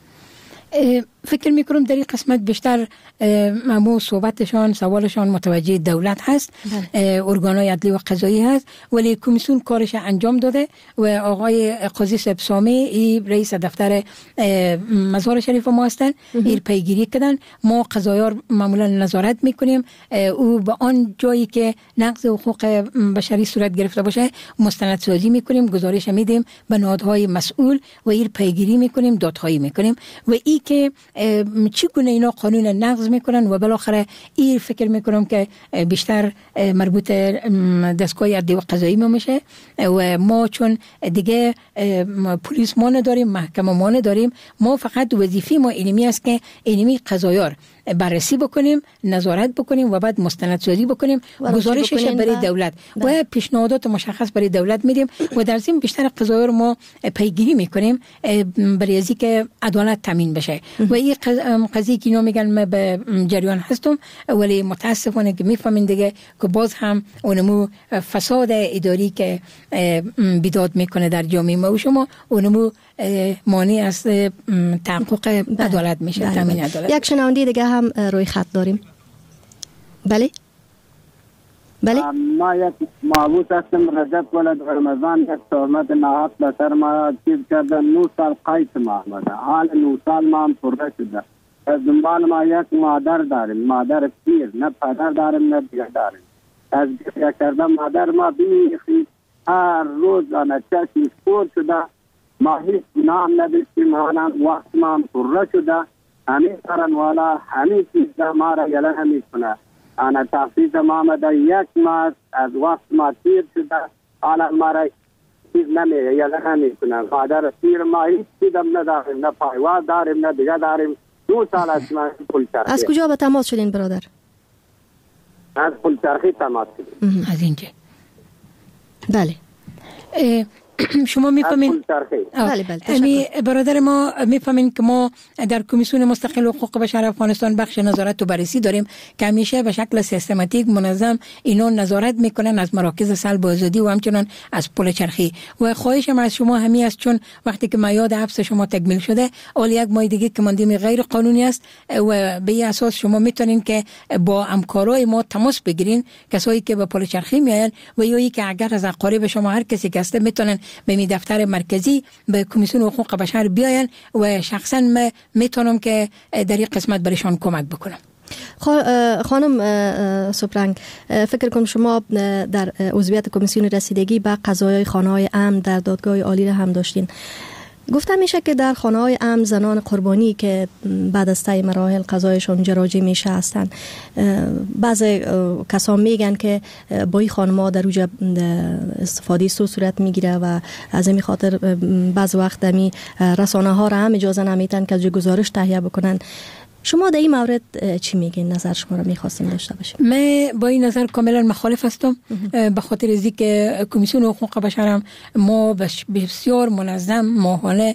فکر میکنم در این قسمت بیشتر مو صحبتشان سوالشان متوجه دولت هست، ارگانهای عدلی و قضایی هست، ولی کمیسیون کارش انجام داده و آقای قاضی صاحب سامی رئیس دفتر مزار شریف ما هستن. این پیگیری کردن. ما قضایار معمولا نظارت میکنیم. او به آن جایی که نقض حقوق بشری صورت گرفته باشه مستندسازی میکنیم، گزارش میدیم به نهادهای مسئول و این پیگیری میکنیم، دادخواهی میکنیم و این که چگونه اینا قانون نقض میکنن و بالاخره این فکر میکنم که بیشتر مربوط دستگاه عدلی و قضایی میشه و ما چون دیگه پلیس ما نداریم، محکمه ما نداریم، ما فقط وظیفه ما اینمی است که اینمی قضایار بررسی بکنیم، نظارت بکنیم و بعد مستندسازی بکنیم، گزارشش برای دولت و پیشنهادات مشخص برای دولت میدیم و در ضمن بیشتر قضایا رو ما پیگیری میکنیم برای از اینکه عدالت تامین بشه. و این قضیه که اینا میگن من به جریان هستم، ولی متاسفانه که میفهمین دیگه که باز هم اونمو فساد اداری که بیداد میکنه در جامعه ما و شما اونمو مانع از تحقق عدالت میشه، تامین عدالت. یک شنونده دیگه هم روی خط داریم. بله ما یک معبود هستم. رجب ولد رمضان یک تهمت نهاد به سر ما چیز کردن. 9 سال قید ما آمده. حال 9 سال ما هم پرده شده. از دنبال ما یک مادر داریم، مادر پیر، نه پدر داریم نه دیگه داریم. از یک کرده مادر ما بیخی هر روز آنه چشم سپور شده. ما هیچ گناه نداشتیم. حالا وقت ما هم پرده شده. همین سرن والا همین چیز ما را یلن همی کنه. انا تحصیل ما آمده. یک ماه از وقت ما تیر شده. حالا ما را چیز نمیه یلن همی کنه. مادر پیر ما هیچ چیزم نداریم، نه پایواز داریم نه دیگه داریم. 2 سال از ما پول چرخی. از کجا به تماس شدین برادر؟ از پول چرخی تماس شدیم. از اینجا. بله. شما میفهمین بله برادر ما میفهمین که ما در کمیسیون مستقل حقوق بشر افغانستان بخش نظارت و بررسی داریم که همیشه به شکل سیستماتیک منظم اینو نظارت میکنن از مراکز سلب آزادی و همچنان از پل چرخی. و خواهشم از شما همین است، چون وقتی که میعاد حبس شما تکمیل شده اول یک ماه دیگه که ماندیم غیر قانونی است و به این اساس شما میتونین که با همکارای ما تماس بگیرین، کسایی که به پل چرخی میاین و یا که اگر از اقارب شما هر کسی که هست میتونن به می دفتر مرکزی به کمیسیون حقوق بشر بیاین و شخصا میتونم که در این قسمت برایشان کمک بکنم. خانم سپرنگ، فکر کنم شما در عضویت کمیسیون رسیدگی به قضایای خانه‌های امن در دادگاه عالی را هم داشتین. گفتم میشه که در خانه‌های امن زنان قربانی که بعد از طی مراحل قضایشون جراجی میشه هستن، بعضی کسان میگن که با این خانم‌ها در اوج استفاده سو صورت میگیره و از این خاطر بعض وقت می رسانه‌ها را هم اجازه نمیدن که گزارش تهیه بکنن. شما در این مورد چی میگین؟ نظر شما رو میخواستیم داشته باشیم. من با این نظر کاملا مخالف هستم، به خاطر از اینکه کمیسیون حقوق بشر ما بسیار منظم ماهانه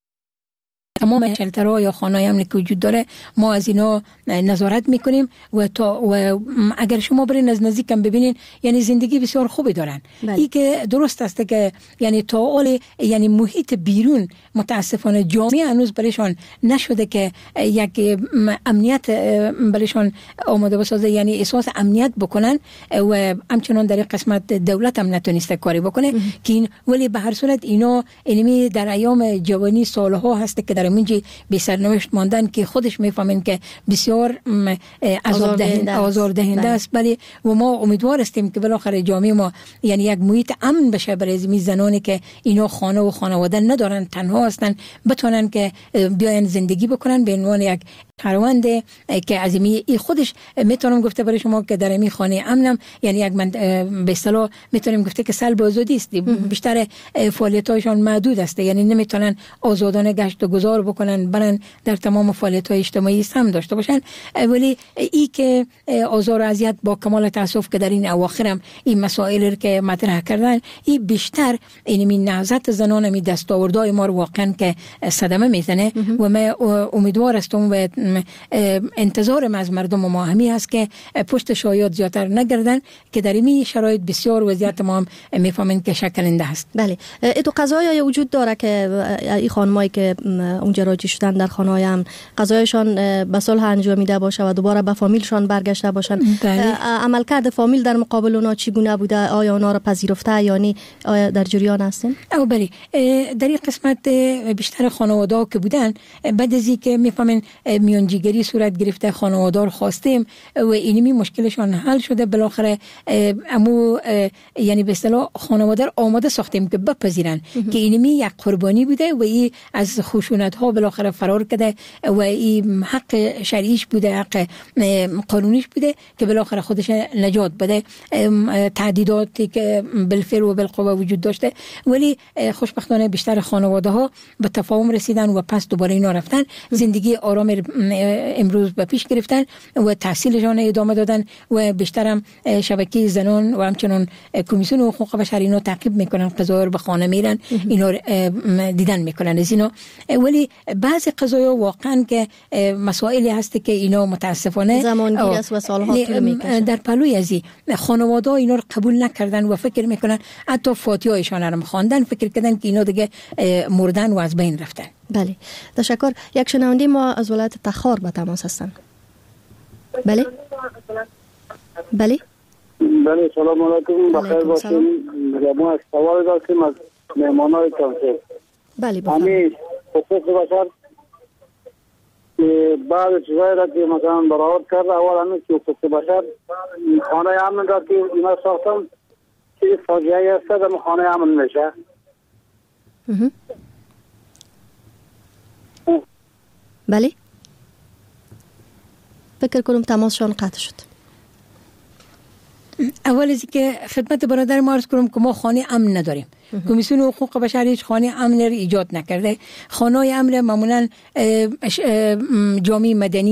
تمام شلترها یا خانه‌های امنی که وجود داره ما از اینا نظارت میکنیم و اگر شما برین از نزدیکم ببینین یعنی زندگی بسیار خوبی دارن. این که درست است که یعنی تا اول یعنی محیط بیرون متاسفانه جامعه هنوز برایشان نشده که یک امنیت برایشان آماده بسازه، یعنی احساس امنیت بکنن و همچنان در این قسمت دولت هم نتونسته کاری بکنه که این، ولی به هر صورت اینا اینمی در ایام جوانی سالها هست که در منجی به سرنوشت ماندن که خودش میفهمن که بسیار آزاردهنده است. بله و ما امیدوار هستیم که بالاخره جامعه ما یعنی یک محیط امن بشه برای زمین زنانی که اینا خانه و خانواده ندارن، تنها هستن، بتونن که بیاین زندگی بکنن به عنوان یک کاروند که از این خودش میتونم گفته برای شما که در این خانه امنم یعنی یک من به اصطلاح میتونیم گفته که سلب آزادی است. بیشتر فعالیت‌هایشان محدود است، یعنی نمیتونن آزادانه گشت و گذار بکنن، برن در تمام فعالیت‌های اجتماعی هم داشته باشن. ولی ای که آزار و اذیت با کمال تاسف که در این اواخر هم این مسائل که مطرح کردن، این بیشتر این نهضت زنان می دستاوردهای ما واقعا که صدمه میزنه و من امیدوار هستم و انتظارم از مردم ما همین است که پشت شایعات زیادتر نگردن که در این شرایط بسیار وضعیت ما هم میفهمن که شکننده است. بله تو قضایی وجود داره که این خانمایی که اونجا راجع شدن در خانه‌های هم قضایشان به صلح انجامیده باشه و دوباره به فامیلشان برگشته باشن. عملکرد فامیل در مقابل اونا چگونه بوده؟ آیا اونا را پذیرفته یا نه؟ آیا در جریان هستن؟ او بله در این قسمت بیشتر خانواده‌ها که بودن بعد از اینکه میفهمن میانجیگری صورت گرفته خانوادار خواستیم و اینمی مشکلشان حل شده، بالاخره امو یعنی به اصطلاح خانوادار آماده ساختیم که بپذیرن که اینمی یک قربانی بوده و این از خشونت ها بالاخره فرار کرده و این حق شرعیش بوده، حق قانونیش بوده که بالاخره خودش نجات بده. تعدیداتی که بالفعل و بالقوه وجود داشته، ولی خوشبختانه بیشتر خانواده ها به تفاهم رسیدن و پس دوباره اینا رفتن زندگی آرام امروز به پیش گرفتن و تحصیلشان ادامه دادن و بیشترم شبکه زنان و همچنان کمیسیون حقوق بشر اینا تعقیب میکنن، قضایا به خانه میرن اینا دیدن میکنن از اینا. ولی بعضی قضایا واقعا که مسائلی هست که اینا متاسفانه زمانگیر است و سالها طول میکشه. در پلوی از این خانواده اینا رو قبول نکردن و فکر میکنن حتی فاتحه‌شان رو خواندن، فکر کردن که اینا دیگه مردن و از بین رفتن. بله تشکر. یک شنونده ما از ولایت تخار به تماس هستن. بله بله بله سلام علیکم، بخیر باشین. ما از سوال داشتیم از مهمانای توسعه. بله همین حقوق بشر که بعد چیزایی را که مثلا برآورد کرد، اول همین که حقوق بشر خانه امن را که اینا ساختن که فاجعه است در خانه امن میشه. بله فکر کنم تماسشان قطع شد. اول از که خدمت برادر ما عرض کنم که ما خانه امن نداریم. کمیسیون حقوق بشر هیچ خانه امن را ایجاد نکرده. خانه‌های امن معمولا جامعه مدنی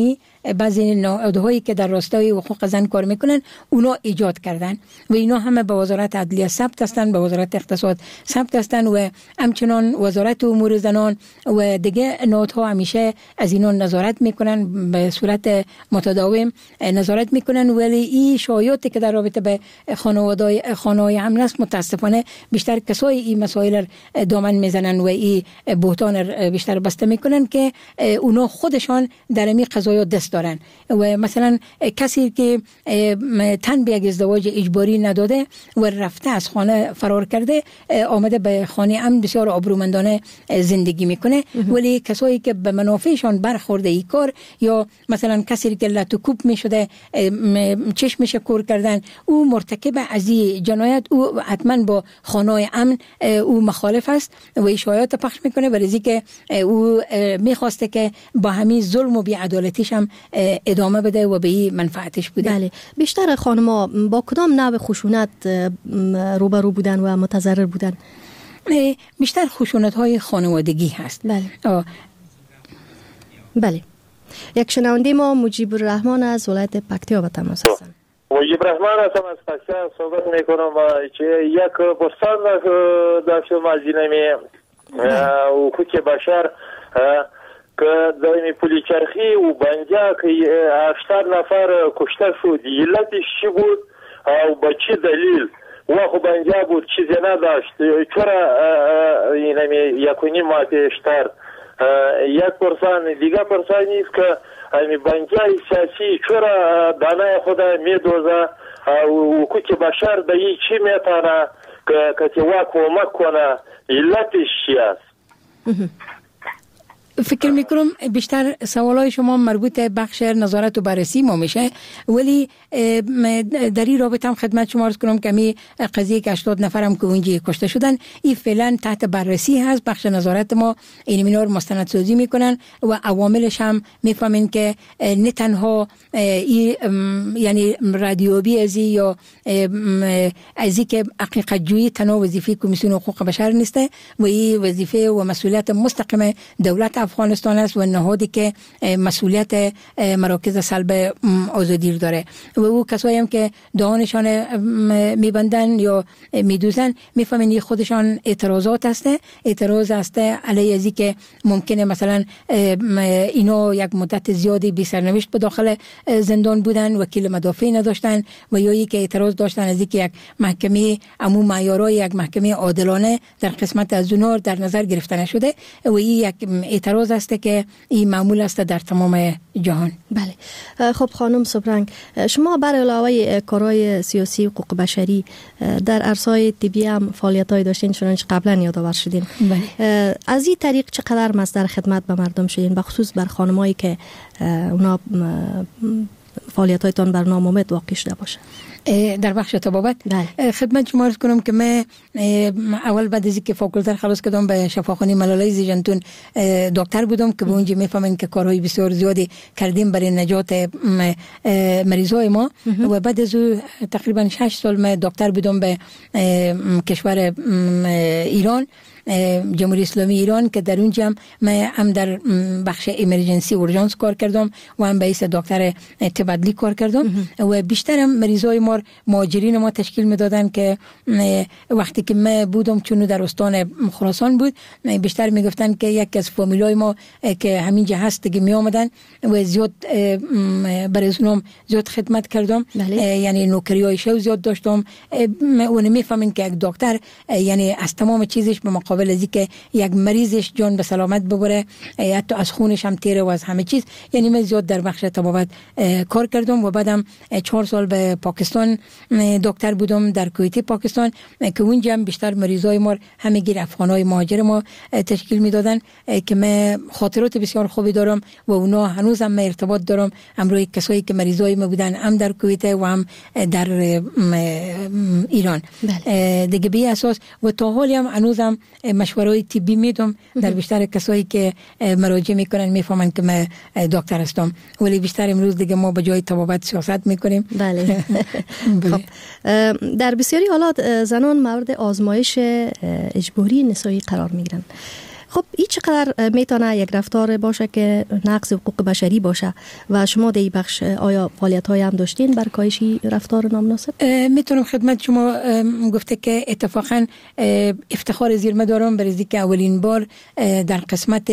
بعضی نهادهایی که در راستای حقوق زن کار میکنن اونا ایجاد کردن و اینا همه به وزارت عدلیه ثبت هستند، به وزارت اقتصاد ثبت هستند و همچنان وزارت امور زنان و دیگه نهادها همیشه از اینا نظارت میکنن، به صورت متداوم نظارت میکنن. ولی این شایعاتی که در رابطه به خانه‌های حمل است متاسفانه بیشتر کسای این مسائل دامن میزنن و این بهتان بیشتر بسته میکنن که اونا خودشان در این قضایا دست دارن و مثلا کسی که تن به یک ازدواج اجباری نداده و رفته از خانه فرار کرده آمده به خانه امن بسیار آبرومندانه زندگی میکنه. ولی کسایی که به منافعشان برخورده این کار یا مثلا کسی که لطوکوب میشده چشمش کور کردن او مرتکب از این جنایت او حتما با خانه امن او مخالف است و این شایعات پخش میکنه برای که او میخواسته که با همین ظلم و بی‌عدالتیش هم ادامه بده و به این منفعتش بوده. بله. بیشتر خانم‌ها با کدام نوع خشونت روبرو بودن و متضرر بودن؟ بیشتر خشونت‌های خانوادگی هست. بله. بله. یک شنونده ما مجیب الرحمن از ولایت پکتیا با تماس هستند. مجیب الرحمن هستم از پکتیا صحبت میکنم و یک پرسان داشتم از اینمی حقوق بشر که دائمی پولی چرخی و بنجا که 80 نفر کشته شد، علتش چی بود و با چه دلیل؟ و بنجا بود چیزی نداشت، چرا اینمی یکونی ماتشتر؟ یک پرسان دیگه پرسانی است که بنجای سیاسی چرا دانه خود میدوزه و حقوق بشر به این چی میتانه که تیوا کمک کنه؟ علتش چی است؟ فکر میکنم بیشتر سوالای شما مربوط به بخش نظارت و بررسی ما میشه، ولی در این رابطه هم خدمت شما عرض کنم که می قضیه که 80 نفرم که اونجا کشته شدن این فعلا تحت بررسی هست. بخش نظارت ما این مینا رو مستندسازی میکنن و عواملش هم میفهمین که نه تنها یعنی رادیویی ازی یا ازی که حقیقت جویی تنها وظیفه کمیسیون حقوق بشر نیسته و این وظیفه و مسئولیت مستقیم دولت افغانستان است و نهادی که مسئولیت مراکز سلب آزادی داره و او کسایی هم که دهانشان میبندن یا میدوزن میفهمن خودشان اعتراضات هسته، اعتراض هسته علیه ازی که ممکنه مثلا اینا یک مدت زیادی بی سرنوشت به داخل زندان بودن، وکیل مدافع نداشتن و یا که اعتراض داشتن ازی که یک محکمه عموم معیارای یک محکمه عادلانه در قسمت از اونها در نظر گرفته نشده و این یک اعتراض است که این معمول است در تمام جهان. بله. خب خانم صبرنگ، شما بر علاوه کارهای سیاسی و حقوق بشری در عرصه‌های طبی هم فعالیت‌های داشتین چنانچه قبلا یادآور شدین. بله. از این طریق چقدر مصدر خدمت به مردم شدین، بخصوص بر خانمایی که اونا فعالیت‌هایتان بر نامومد واقع شده باشه؟ در بخش طبابت خدمت شما عرض کنم که من اول بعد از اینکه فاکولته خلاص کردم به شفاخانه ملالای زیجنتون دکتر بودم که به اونجا میفهمن که کارهای بسیار زیادی کردیم برای نجات مریضای ما و بعد از تقریبا 6 سال من دکتر بودم به کشور ایران، جمهوری اسلامی ایران، که در اونجا هم در بخش امرجنسی اورژانس کار کردم و هم به حیث دکتر تبادلی کار کردم و بیشترم مریضای ما مهاجرین ما تشکیل میدادن که وقتی که من بودم چون در استان خراسان بود بیشتر میگفتن که یک از فامیلای ما که همینجا هست دیگه می آمدن و زیاد برای اونم زیاد خدمت کردم. یعنی نوکریای شو زیاد داشتم و نمیفهمن که یک دکتر یعنی از تمام چیزش به مقابل از اینکه یک مریضش جان به سلامت ببره حتی از خونش هم تیره و از همه چیز، یعنی من زیاد در بخش طبابت کار کردم و بعدم 4 سال به پاکستان دکتر بودم در کویت پاکستان که اونجا هم بیشتر مریضای ما همگی افغانای مهاجر ما تشکیل میدادن که من خاطرات بسیار خوبی دارم و اونا هنوزم من ارتباط دارم همراه کسایی که مریضای ما بودن هم در کویت و هم در ایران. دیگه به اساس و تا حالی هم هنوزم مشوره‌های طبی میدم در بیشتر کسایی که مراجعه میکنن میفهمن که من دکتر هستم، ولی بیشتر امروز دیگه ما به جای طبابت سیاست میکنیم. بله. خب در بسیاری حالات زنان مورد آزمایش اجباری نسایی قرار میگیرن. خب این چقدر میتونه یک رفتار باشه که نقض حقوق بشری باشه و شما در این بخش آیا فعالیت‌های هم داشتین بر کاهش رفتار نامناسب؟ میتونم خدمت شما گفته که اتفاقا افتخار زیرمه دارم برای که اولین بار در قسمت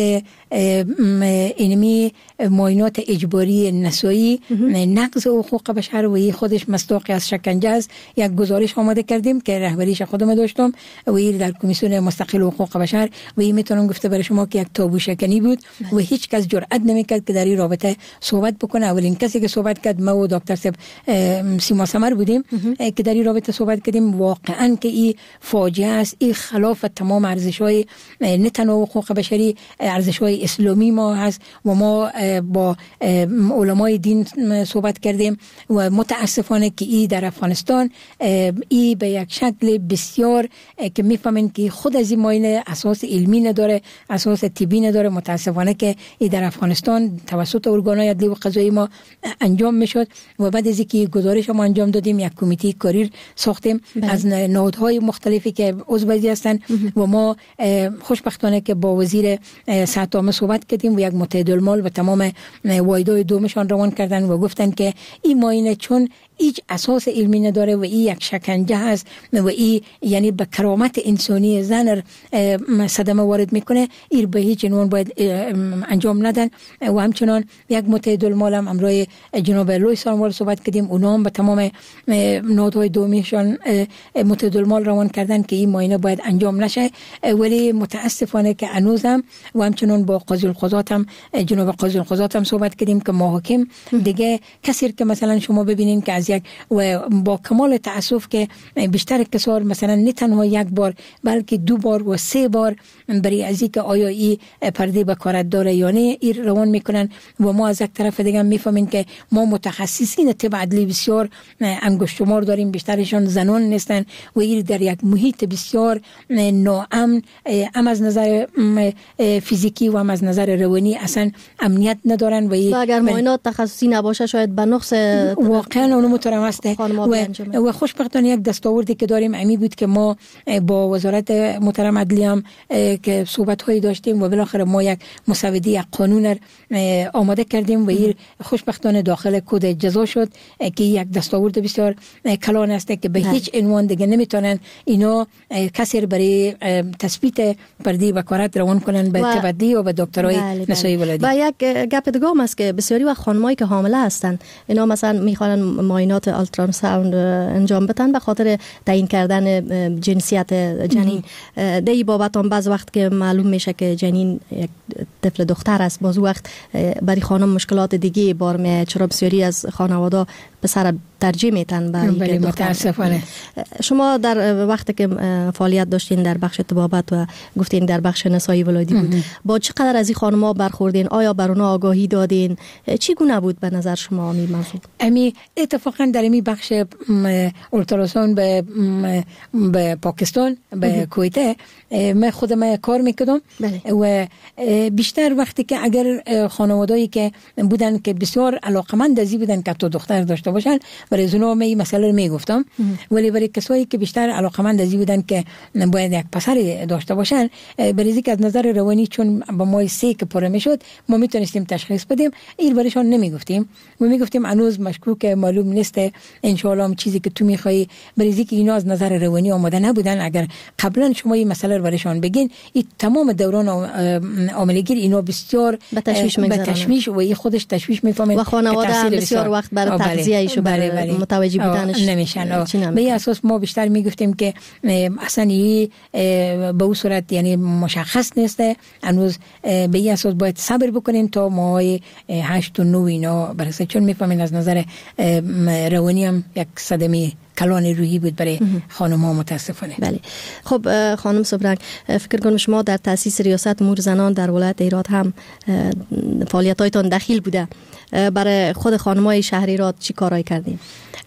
اینمی معاینات اجباری نسایی نقض حقوق بشر و خودش مصداقی از شکنجه است یک گزارش آماده کردیم که رهبریش خودم داشتم و این در کمیسیون مستقل حقوق بشر و این میتونم گفته برای شما که یک تابو شکنی بود و هیچ کس جرئت نمیکرد که در این رابطه صحبت بکنه. اولین کسی که صحبت کرد ما و دکتر صاحب سیما سمر بودیم که در این رابطه صحبت کردیم. واقعا که این فاجعه است، این خلاف تمام ارزش‌های نه تنها حقوق بشری، ارزش‌های اسلامی ما هست و ما با علمای دین صحبت کردیم و متاسفانه که این در افغانستان این به یک شکل بسیار که میفهمین که خود از این معاینه اساس علمی نداره، اساس طبی نداره. متاسفانه که این در افغانستان توسط ارگان‌های عدلی و قضایی ما انجام میشد و بعد از اینکه گزارش ما انجام دادیم یک کمیته کاری ساختیم از نهادهای مختلفی که عضو هستند و ما خوشبختانه که با وزیر صحت عامه صحبت کردیم و یک متعهدالمال و تمام وایدای دومشان روان کردن و گفتن که این معاینه چون هیچ اساس علمی نداره و این یک شکنجه هست و این یعنی به کرامت انسانی زن صدمه وارد میکنه، این به هیچ عنوان باید انجام ندن. و همچنان یک متعهدالمال هم امروز جناب لوی ساموئل صحبت کردیم، اونا هم به تمام نهادهای دومیشان متعهدالمال روان کردن که این معاینه باید انجام نشه. ولی متاسفانه که هنوزم و همچنان با قاضی القضات هم جناب قاضی القضات هم صحبت کردیم که محاکم دیگه کسی که مثلا شما ببینین که از یک و با کمال تاسف که بیشتر کسار مثلا نه تنها یک بار بلکه 2 بار و 3 بار برای از اینکه آیا این پرده بکارت داره یا نه این روان میکنن و ما از یک طرف دیگه میفهمیم که ما متخصصین طب عدلی بسیار انگشت شمار داریم، بیشترشون زنان نیستن و این در یک محیط بسیار ناامن هم از نظر فیزیکی و هم از نظر روانی اصلا امنیت ندارن و اگر معاینات تخصصی نباشه شاید به نقص واقعا اونو مترمسته و خوشبختانه یک دستاوردی که داریم امی بود که ما با وزارت محترم عدلی هم که صحبت هایی داشتیم و بالاخره ما یک مسوده یک قانون آماده کردیم و این خوشبختانه داخل کد جزا شد که یک دستاورد بسیار کلان است که به هیچ عنوان دیگه نمیتونن اینا کسی برای تثبیت پرده بکارت روان کنن به تبدی و به دکترای نسایی ولادی. و یک گپ دیگه هم است که بسیاری و خانمایی که حامله هستن اینا مثلا میخوان معاینات آلتراساوند انجام بدن به خاطر تعیین کردن جنسیت جنین. دی بابت هم بعض وقت که معلوم میشه که جنین یک طفل دختر است، باز وقت برای خانم مشکلات دیگه بار میاد، چرا بسیاری از خانواده پسر ترجیح میتن برای متاسفانه. شما در وقتی که فعالیت داشتین در بخش طبابت و گفتین در بخش نسایی ولادی بود، با چقدر از این خانم‌ها برخوردین؟ آیا بر اونها آگاهی دادین؟ چی گونه بود به نظر شما می موضوع؟ امی اتفاقا در این بخش اولتراساوند به پاکستان به کویت من خودم کار میکردم و بیشتر وقتی که اگر خانواده‌ای که بودن که بسیار علاقمند ازی بودن که تو دختر داشته باشن برای زنها می مسئله رو میگفتم، ولی برای کسایی که بیشتر علاقمند ازی بودن که باید یک پسر داشته باشن برای اینکه از نظر روانی چون با ماه 3 که پره میشد ما میتونستیم تشخیص بدیم، این برایشان نمیگفتیم و میگفتیم هنوز مشکوک معلوم نیست، ان شاء الله چیزی که تو میخوای برای اینکه اینا از نظر روانی آماده نبودن اگر قبلا شما این مسئله رو برایشان بگین این تمام دوران عاملگیر اینا بسیار به تشویش و این خودش تشویش میفهمه و خانواده بسیار وقت برای تغذیه‌اش و برای متوجه بودنش نمیشن. به این اساس ما بیشتر میگفتیم که اصلا این به اون صورت یعنی مشخص نیست، هنوز به این اساس باید صبر بکنین تا ماهای 8 و 9 اینا برسه، چون میفهمین از نظر روانی هم یک صدمه کلان روحی بود برای خانم‌ها متاسفانه. بله. خب خانم صبرنگ، فکر کنم شما در تأسیس ریاست امور زنان در ولایت هرات هم فعالیت‌هایتان دخیل بوده. برای خود خانم‌های شهر هرات چی کارایی کردین؟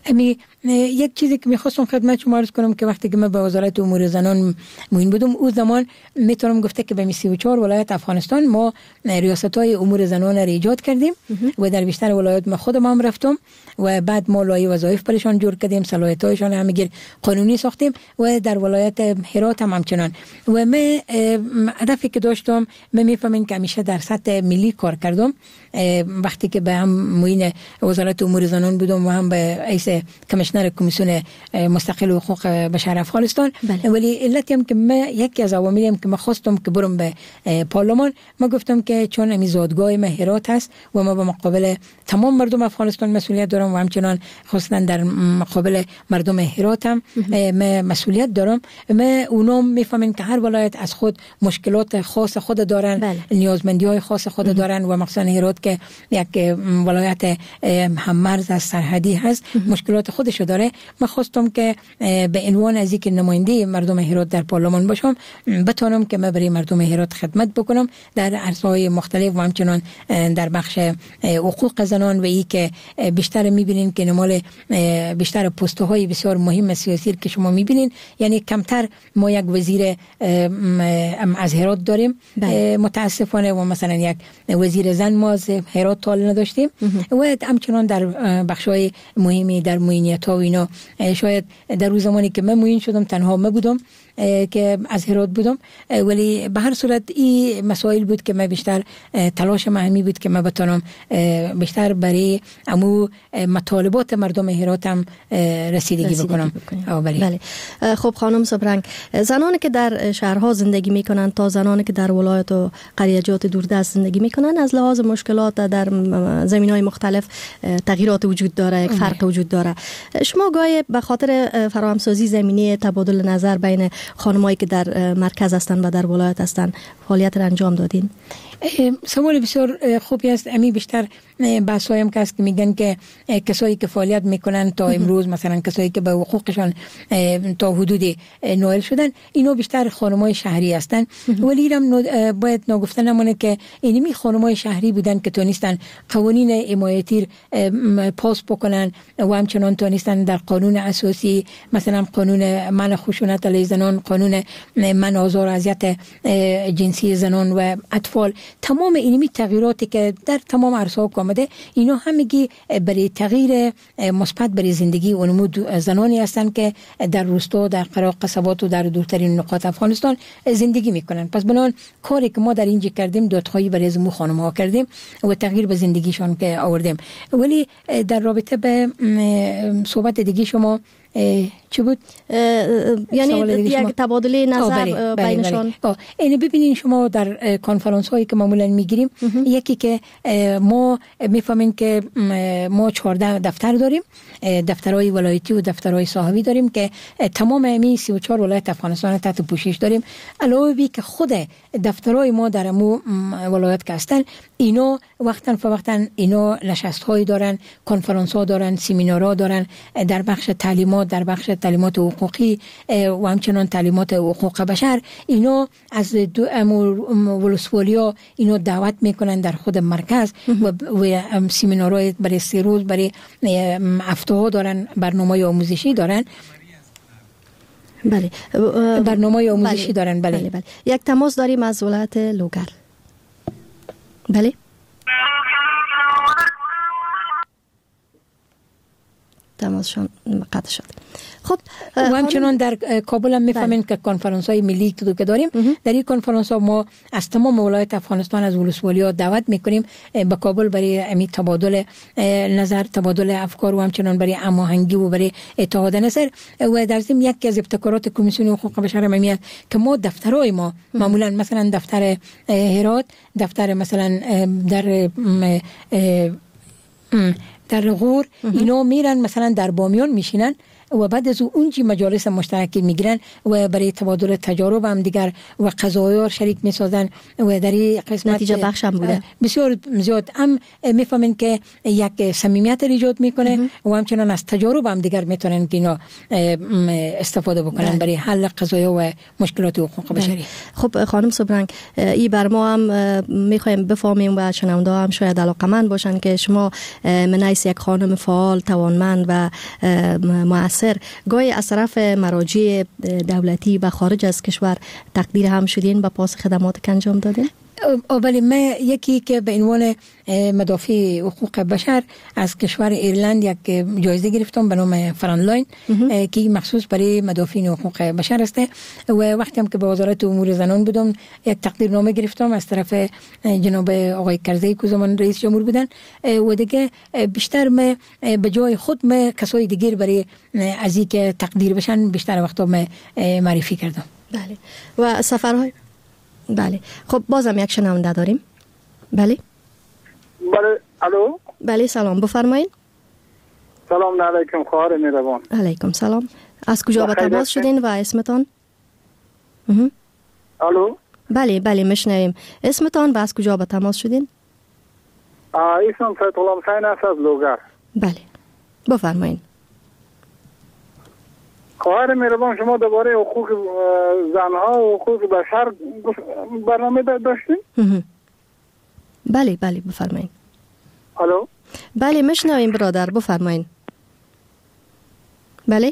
یک چیزی که می‌خواستم خدمت شما عرض کنم که وقتی که من به وزارت امور زنان معین بودم اون زمان میتونم گفته که به 34 ولایت افغانستان ما ریاست‌های امور زنان را ایجاد کردیم و در بیشتر ولایات ما خودم هم رفتم و بعد ما لایحه وظایف برشان جور کردیم، صلاحیت مسئولیت‌هایشان همگیر قانونی ساختیم و در ولایت هرات هم همچنان. و من هدفی که داشتم، من میفهمین که همیشه در سطح ملی کار کردم. وقتی که به هم معین وزارت امور زنان بودم و هم به رئیس کمیشنر کمیسیون مستقل حقوق بشر افغانستان. ولی علتی هم که من یکی از عواملیم که من خواستم که برم به پارلمان، ما گفتم که چون امی زادگاه ما هرات هست و ما به مقابل تمام مردم افغانستان مسئولیت دارم و همچنان خصوصا در مقابل مردم هرات هم مسئولیت دارم. من اونم میفهمن که هر ولایت از خود مشکلات خاص خود دارن، نیازمندی‌های خاص خود دارن و مخصوصا هرات که یک ولایت هم مرز از سرحدی هست مشکلات خودشو داره. من خواستم که به عنوان از یک نماینده مردم هرات در پارلمان باشم، بتونم که من برای مردم هرات خدمت بکنم در عرصه‌های مختلف و همچنان در بخش حقوق زنان و ای که بیشتر میبینین که نمال بیشتر پست‌های بسیار مهم سیاسی که شما میبینین، یعنی کمتر ما یک وزیر از هرات داریم متاسفانه و مثلا یک وزیر زن ما از هرات تا نداشتیم و همچنان در بخش‌های مهمی در معینیت‌ها و اینا. شاید در روز زمانی که من معین شدم تنها من بودم که از هرات بودم، ولی به هر صورت این مسائل بود که من بیشتر تلاش مهمی بود که من بتونم بیشتر برای امو مطالبات مردم هرات هم رسیدگی بکنم. بله. خب خانم صبرنگ، زنانی که در شهرها زندگی میکنن تا زنانی که در ولایت و قریجات دوردست زندگی میکنن، از لحاظ مشکلات در زمینهای مختلف تغییرات وجود داره، یک فرق وجود داره. شما گاهی به خاطر فراهمسازی زمینه تبادل نظر بین خانمایی که در مرکز هستند و در ولایت هستند فعالیت را انجام دادین؟ سوال بسیار خوبی است. امی بیشتر بحثایم که است که میگن که کسایی که فعالیت میکنن تا امروز، مثلا کسایی که به حقوقشان تا حدودی نائل شدن، اینو بیشتر خانمای شهری هستن. ولی باید نگفته نمونه که اینمی خانمای شهری بودن که تونستن قوانین حمایتی پاس بکنن و همچنان تونستن در قانون اساسی، مثلا قانون منع خشونت علیه زنان، قانون منع آزار و اذیت جنسی زنان و اطفال، تمام اینمی تغییراتی که در تمام عرصه‌ها آمده، اینا همگی برای تغییر مثبت برای زندگی و نمو زنانی هستند که در روستا، در قصبات و در دورترین نقاط افغانستان زندگی میکنن. پس بنابراین کاری که ما در اینجا کردیم دادخواهی برای زمو خانم ها کردیم و تغییر به زندگیشان که آوردیم. ولی در رابطه به صحبت دیگه شما چی بود؟ یعنی یک تبادله نظر بینشان. اینو ببینین شما در کنفرانس هایی که معمولا میگیریم، یکی که ما میفهمیم که ما 14 دفتر داریم، دفترهای ولایتی و دفترهای صاحبی داریم که تمام امی 34 ولایت افغانستان تحت پوشش داریم. علاوه بی که خود دفترهای ما در امو ولایت که هستن، اینا وقتا فوقتا اینا نشست هایی دارن، کنفرانس ها دارن، سمینارها دارن در بخش تعلیمات، در بخش تعلیمات حقوقی و همچنان تعلیمات حقوق بشر. اینا از ولسوالیا اینو دعوت میکنن در خود مرکز و سمینارهای برای 3 روز، برای هفته‌ها دارن، برنامه آموزشی دارن. بله، برنامه آموزشی دارن. بله. یک تماس داریم از ولایت لوگر. بله. تماسشون قطع شد. خب و همچنان در کابل هم میفهمین که کنفرانس های ملی که داریم، در این کنفرانس ها ما از تمام ولایت افغانستان از ولسوالی ها دعوت میکنیم به کابل برای امی تبادل نظر، تبادل افکار و همچنان برای هماهنگی و برای اتحاد نظر. و در ضمن یکی از ابتکارات کمیسیون حقوق بشر میاد که ما دفترهای ما معمولا مثلا دفتر هرات، دفتر مثلا در غور، اینا میرن مثلا در بامیان میشینن و بعد از اونجی مجالس مشترکی میگیرن و برای تبادل تجارب هم دیگر و قضایا شریک میسازن و در این قسمت نتیجه بخش هم بوده. بسیار زیاد هم میفهمن که یک صمیمیت ایجاد میکنه و همچنان از تجارب هم دیگر میتونن که اینا استفاده بکنن برای حل قضایا و مشکلات حقوق بشری. خب خانم صبرنگ، این بر ما هم میخوایم بفهمیم و شنونده هم شاید علاقمند باشن که شما منیس یک خانم فعال، توانمند و مؤثر گاهی از طرف مراجع دولتی و خارج از کشور تقدیر هم شدین به پاس خدمات که انجام دادین؟ ولی من یکی که به عنوان مدافع حقوق بشر از کشور ایرلند یک جایزه گرفتم به نام فرانلاین که مخصوص برای مدافعین حقوق بشر است و وقتی هم که به وزارت امور زنان بودم یک تقدیرنامه گرفتم از طرف جناب آقای کرزی که زمان رئیس جمهور بودن و دیگه بیشتر من به جای خود من کسای دیگر برای از این که تقدیر بشن بیشتر وقتا من معرفی کردم. بله. و سفرهای بله. خب بازم یک شنونده داریم. بله. بله. الو. بله سلام بفرمایید. سلام علیکم خواهر مهربان. علیکم سلام. از کجا به تماس شدین و اسمتان؟ الو. بله بله میشنویم. اسمتان و از کجا به تماس شدین؟ اسمم فتح الله حسین است از لوگر. بله بفرمایید. خواهر مهربان شما درباره حقوق زنها و حقوق بشر برنامه داشتین؟ بله بله بفرمایید. الو. بله میشنویم برادر بفرمایید. بله.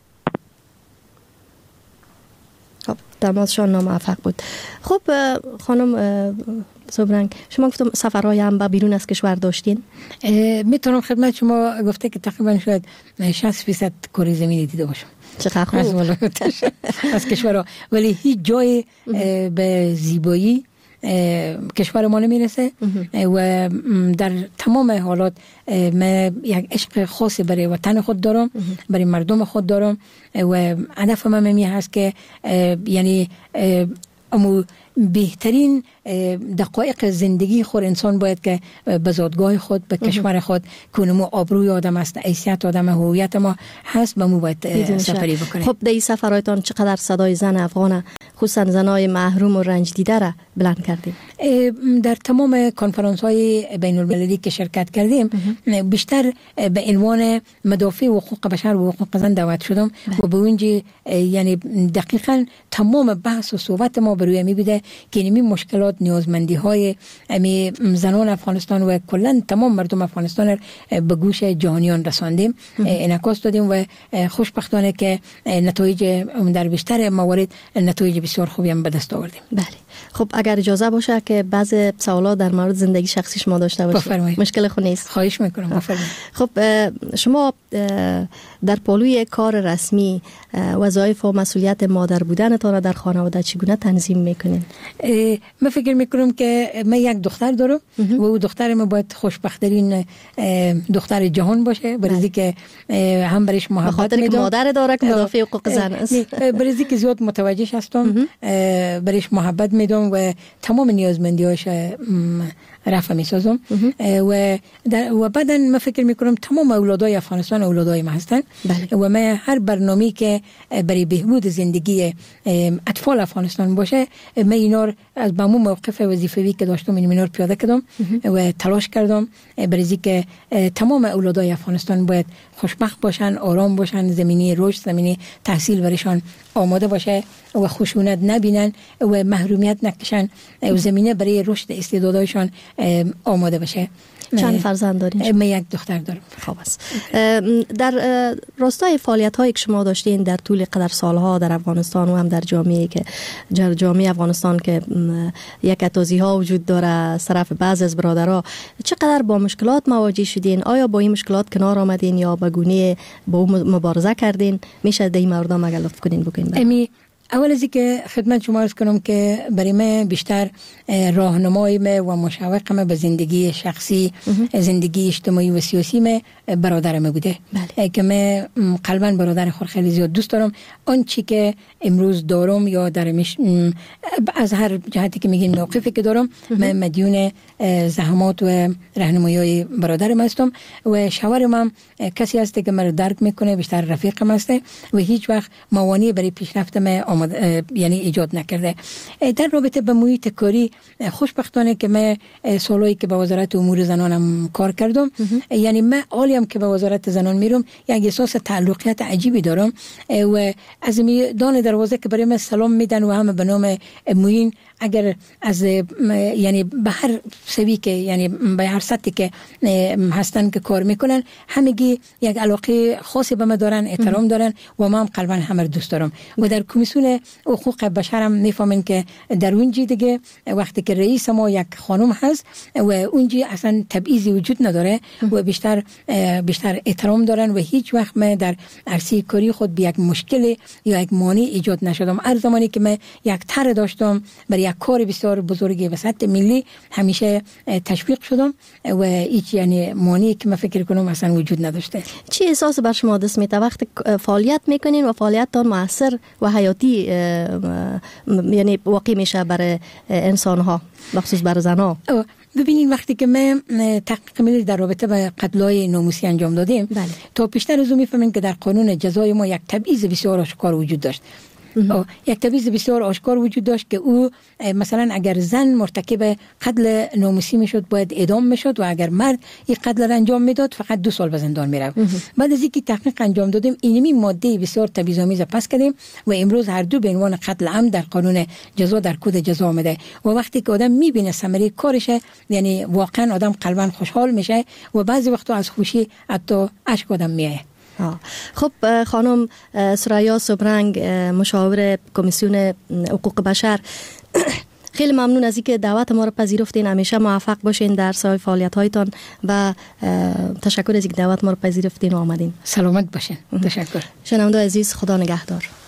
خب تماسشان ناموفق بود. خب خانم صبرنگ شما گفتم سفرهای هم با بیرون از کشور داشتین؟ میتونم خدمت شما گفته که تقریبا شاید 60% کره زمین دیده باشم. چقدر خوب. از کشورها ولی هیچ جای به زیبایی کشور ما نمیرسه و در تمام حالات من یک عشق خاصی برای وطن خود دارم، برای مردم خود دارم و هدفم هم هست که یعنی امو بهترین دقایق زندگی خود انسان باید که به زادگاه خود به کشور خود کنمو آبروی آدم است، حیثیت آدم، هویت ما هست به مو باید سفری بکنه. خب در سفرهایتان چقدر صدای زن افغان خصوصا زنای محروم و رنج دیده را بلند کردیم؟ در تمام کنفرانس های بین المللی که شرکت کردیم بیشتر به عنوان مدافع حقوق بشر و حقوق زن دعوت شدم و به اونجا یعنی دقیقاً تمام بحث و صحبت ما بر روی می بوده که این مشکلات نیازمندی های زنان افغانستان و کلا تمام مردم افغانستان به گوش جهانیان رساندیم، انعکاس دادیم و خوشبختانه که نتایج در بیشتر موارد نتایج بسیار خوبی هم به دست آوردیم. بله. خب اگر اجازه باشه که بعض سوالات در مورد زندگی شخصی شما داشته باشید مشکل خود نیست؟ خواهش میکنم. بفرمایید. خب شما در پالوی کار رسمی وظایف و مسئولیت مادر بودنتان را در خانواده چگونه تنظیم میکنین؟ من فکر میکنم که من یک دختر دارم و او دختر من باید خوشبخت‌ترین دختر جهان باشه، برای که هم برایش محبت میدم، مادر داره که مدافع حقوق زن است، برای که زیاد متوجه هستم، برایش محبت میدم و تمام نیازمندیاش رفع میسازم و بعدا من فکر میکنم تمام اولادای افغانستان اولادای ما هستن. و من هر برنامه‌ای که برای بهبود زندگی اطفال افغانستان باشه من اینا از با موقف وظیفه‌ای که داشتم اینا رو پیاده کردم و تلاش کردم برای که تمام اولادای افغانستان باید خوشبخت باشن، آرام باشن، زمینه رشد، زمینه تحصیل برایشان آماده باشه و خشونت نبینن و محرومیت نکشن و زمینه برای رشد استعدادایشان آماده باشه. چند فرزند دارین؟ من یک دختر دارم. خوب است. در راستای فعالیت‌هایی که شما داشتین در طول قدر سالها در افغانستان و هم در جامعه افغانستان که یک توضیحات وجود داره از طرف بعضی از برادرها، چقدر با مشکلات مواجه شدین؟ آیا با این مشکلات کنار آمدین یا به گونه با اون مبارزه کردین؟ میشه در این مورد مگه لطف کنین بگین؟ اول از اینکه خدمت شما عرض کنم که برای من بیشتر راهنمای من و مشوق من به زندگی شخصی، زندگی اجتماعی و سیاسی من برادرم بوده. که من قلباً برادر خود خیلی زیاد دوست دارم. آن چی که امروز دارم یا درمش از هر جهتی که میگین موقفی که دارم من مدیون زحمات و راهنمایی برادرم هستم و شوهرم هم کسی هست که من درک میکنه، بیشتر رفیقم هست و هیچ وقت موانعی برای پیشرفت من یعنی ایجاد نکرده. در رابطه با محیط کاری خوشبختانه که من سالایی که با وزارت امور زنانم کار کردم یعنی من حالیم که با وزارت زنان میرم یک احساس تعلقیت عجیبی دارم و از میدان دروازه که برای من سلام میدن و همه به نام موین اگر از یعنی به هر سوی که یعنی به هر سطحی که هستن که کار میکنن همگی یک علاقه خاصی به من دارن، احترام دارن و من قلبا همه دوست دارم و در کمیسیون مسائل حقوق بشر هم میفهمین که در اونجا دیگه وقتی که رئیس ما یک خانم هست و اونجا اصلا تبعیضی وجود نداره و بیشتر احترام دارن و هیچ وقت من در عرصه کاری خود به یک مشکل یا یک مانع ایجاد نشدم. هر زمانی که من یک طرح داشتم برای یک کار بسیار بزرگی به سطح ملی همیشه تشویق شدم و هیچ یعنی مانعی که من فکر کنم اصلا وجود نداشته. چی احساس بر شما دست میده وقتی فعالیت میکنین و فعالیتتان موثر و حیاتی یعنی واقع میشه برای انسان ها بخصوص برای زنها؟ ببینید وقتی که من تحقیق ملی در رابطه با قتل‌های ناموسی انجام دادیم تا پیشتر از اون میفهمیم که در قانون جزای ما یک تبعیض بسیار آشکار وجود داشت. یک تبعیض بسیار آشکار وجود داشت که او مثلا اگر زن مرتکب قتل ناموسی میشد باید اعدام میشد و اگر مرد این قتل را انجام میداد فقط 2 سال به زندان میرفت. بعد از اینکه تحقیق انجام دادیم اینمی ماده بسیار تبعیض‌آمیز پس کردیم و امروز هر دو به عنوان قتل عمد در قانون جزا در کد جزا آمده و وقتی که آدم میبینه ثمره کارش یعنی واقعا آدم قلبا خوشحال میشه و بعضی وقتا از خوشی حتی اشک آدم میایه. خب خانم سریا صبرنگ مشاور کمیسیون حقوق بشر خیلی ممنون از اینکه دعوت ما را پذیرفتین. همیشه موفق باشین در سایر فعالیت‌هایتان و تشکر از اینکه دعوت ما را پذیرفتین و آمدین. سلامت باشین. تشکر. شنونده عزیز خدا نگهدار.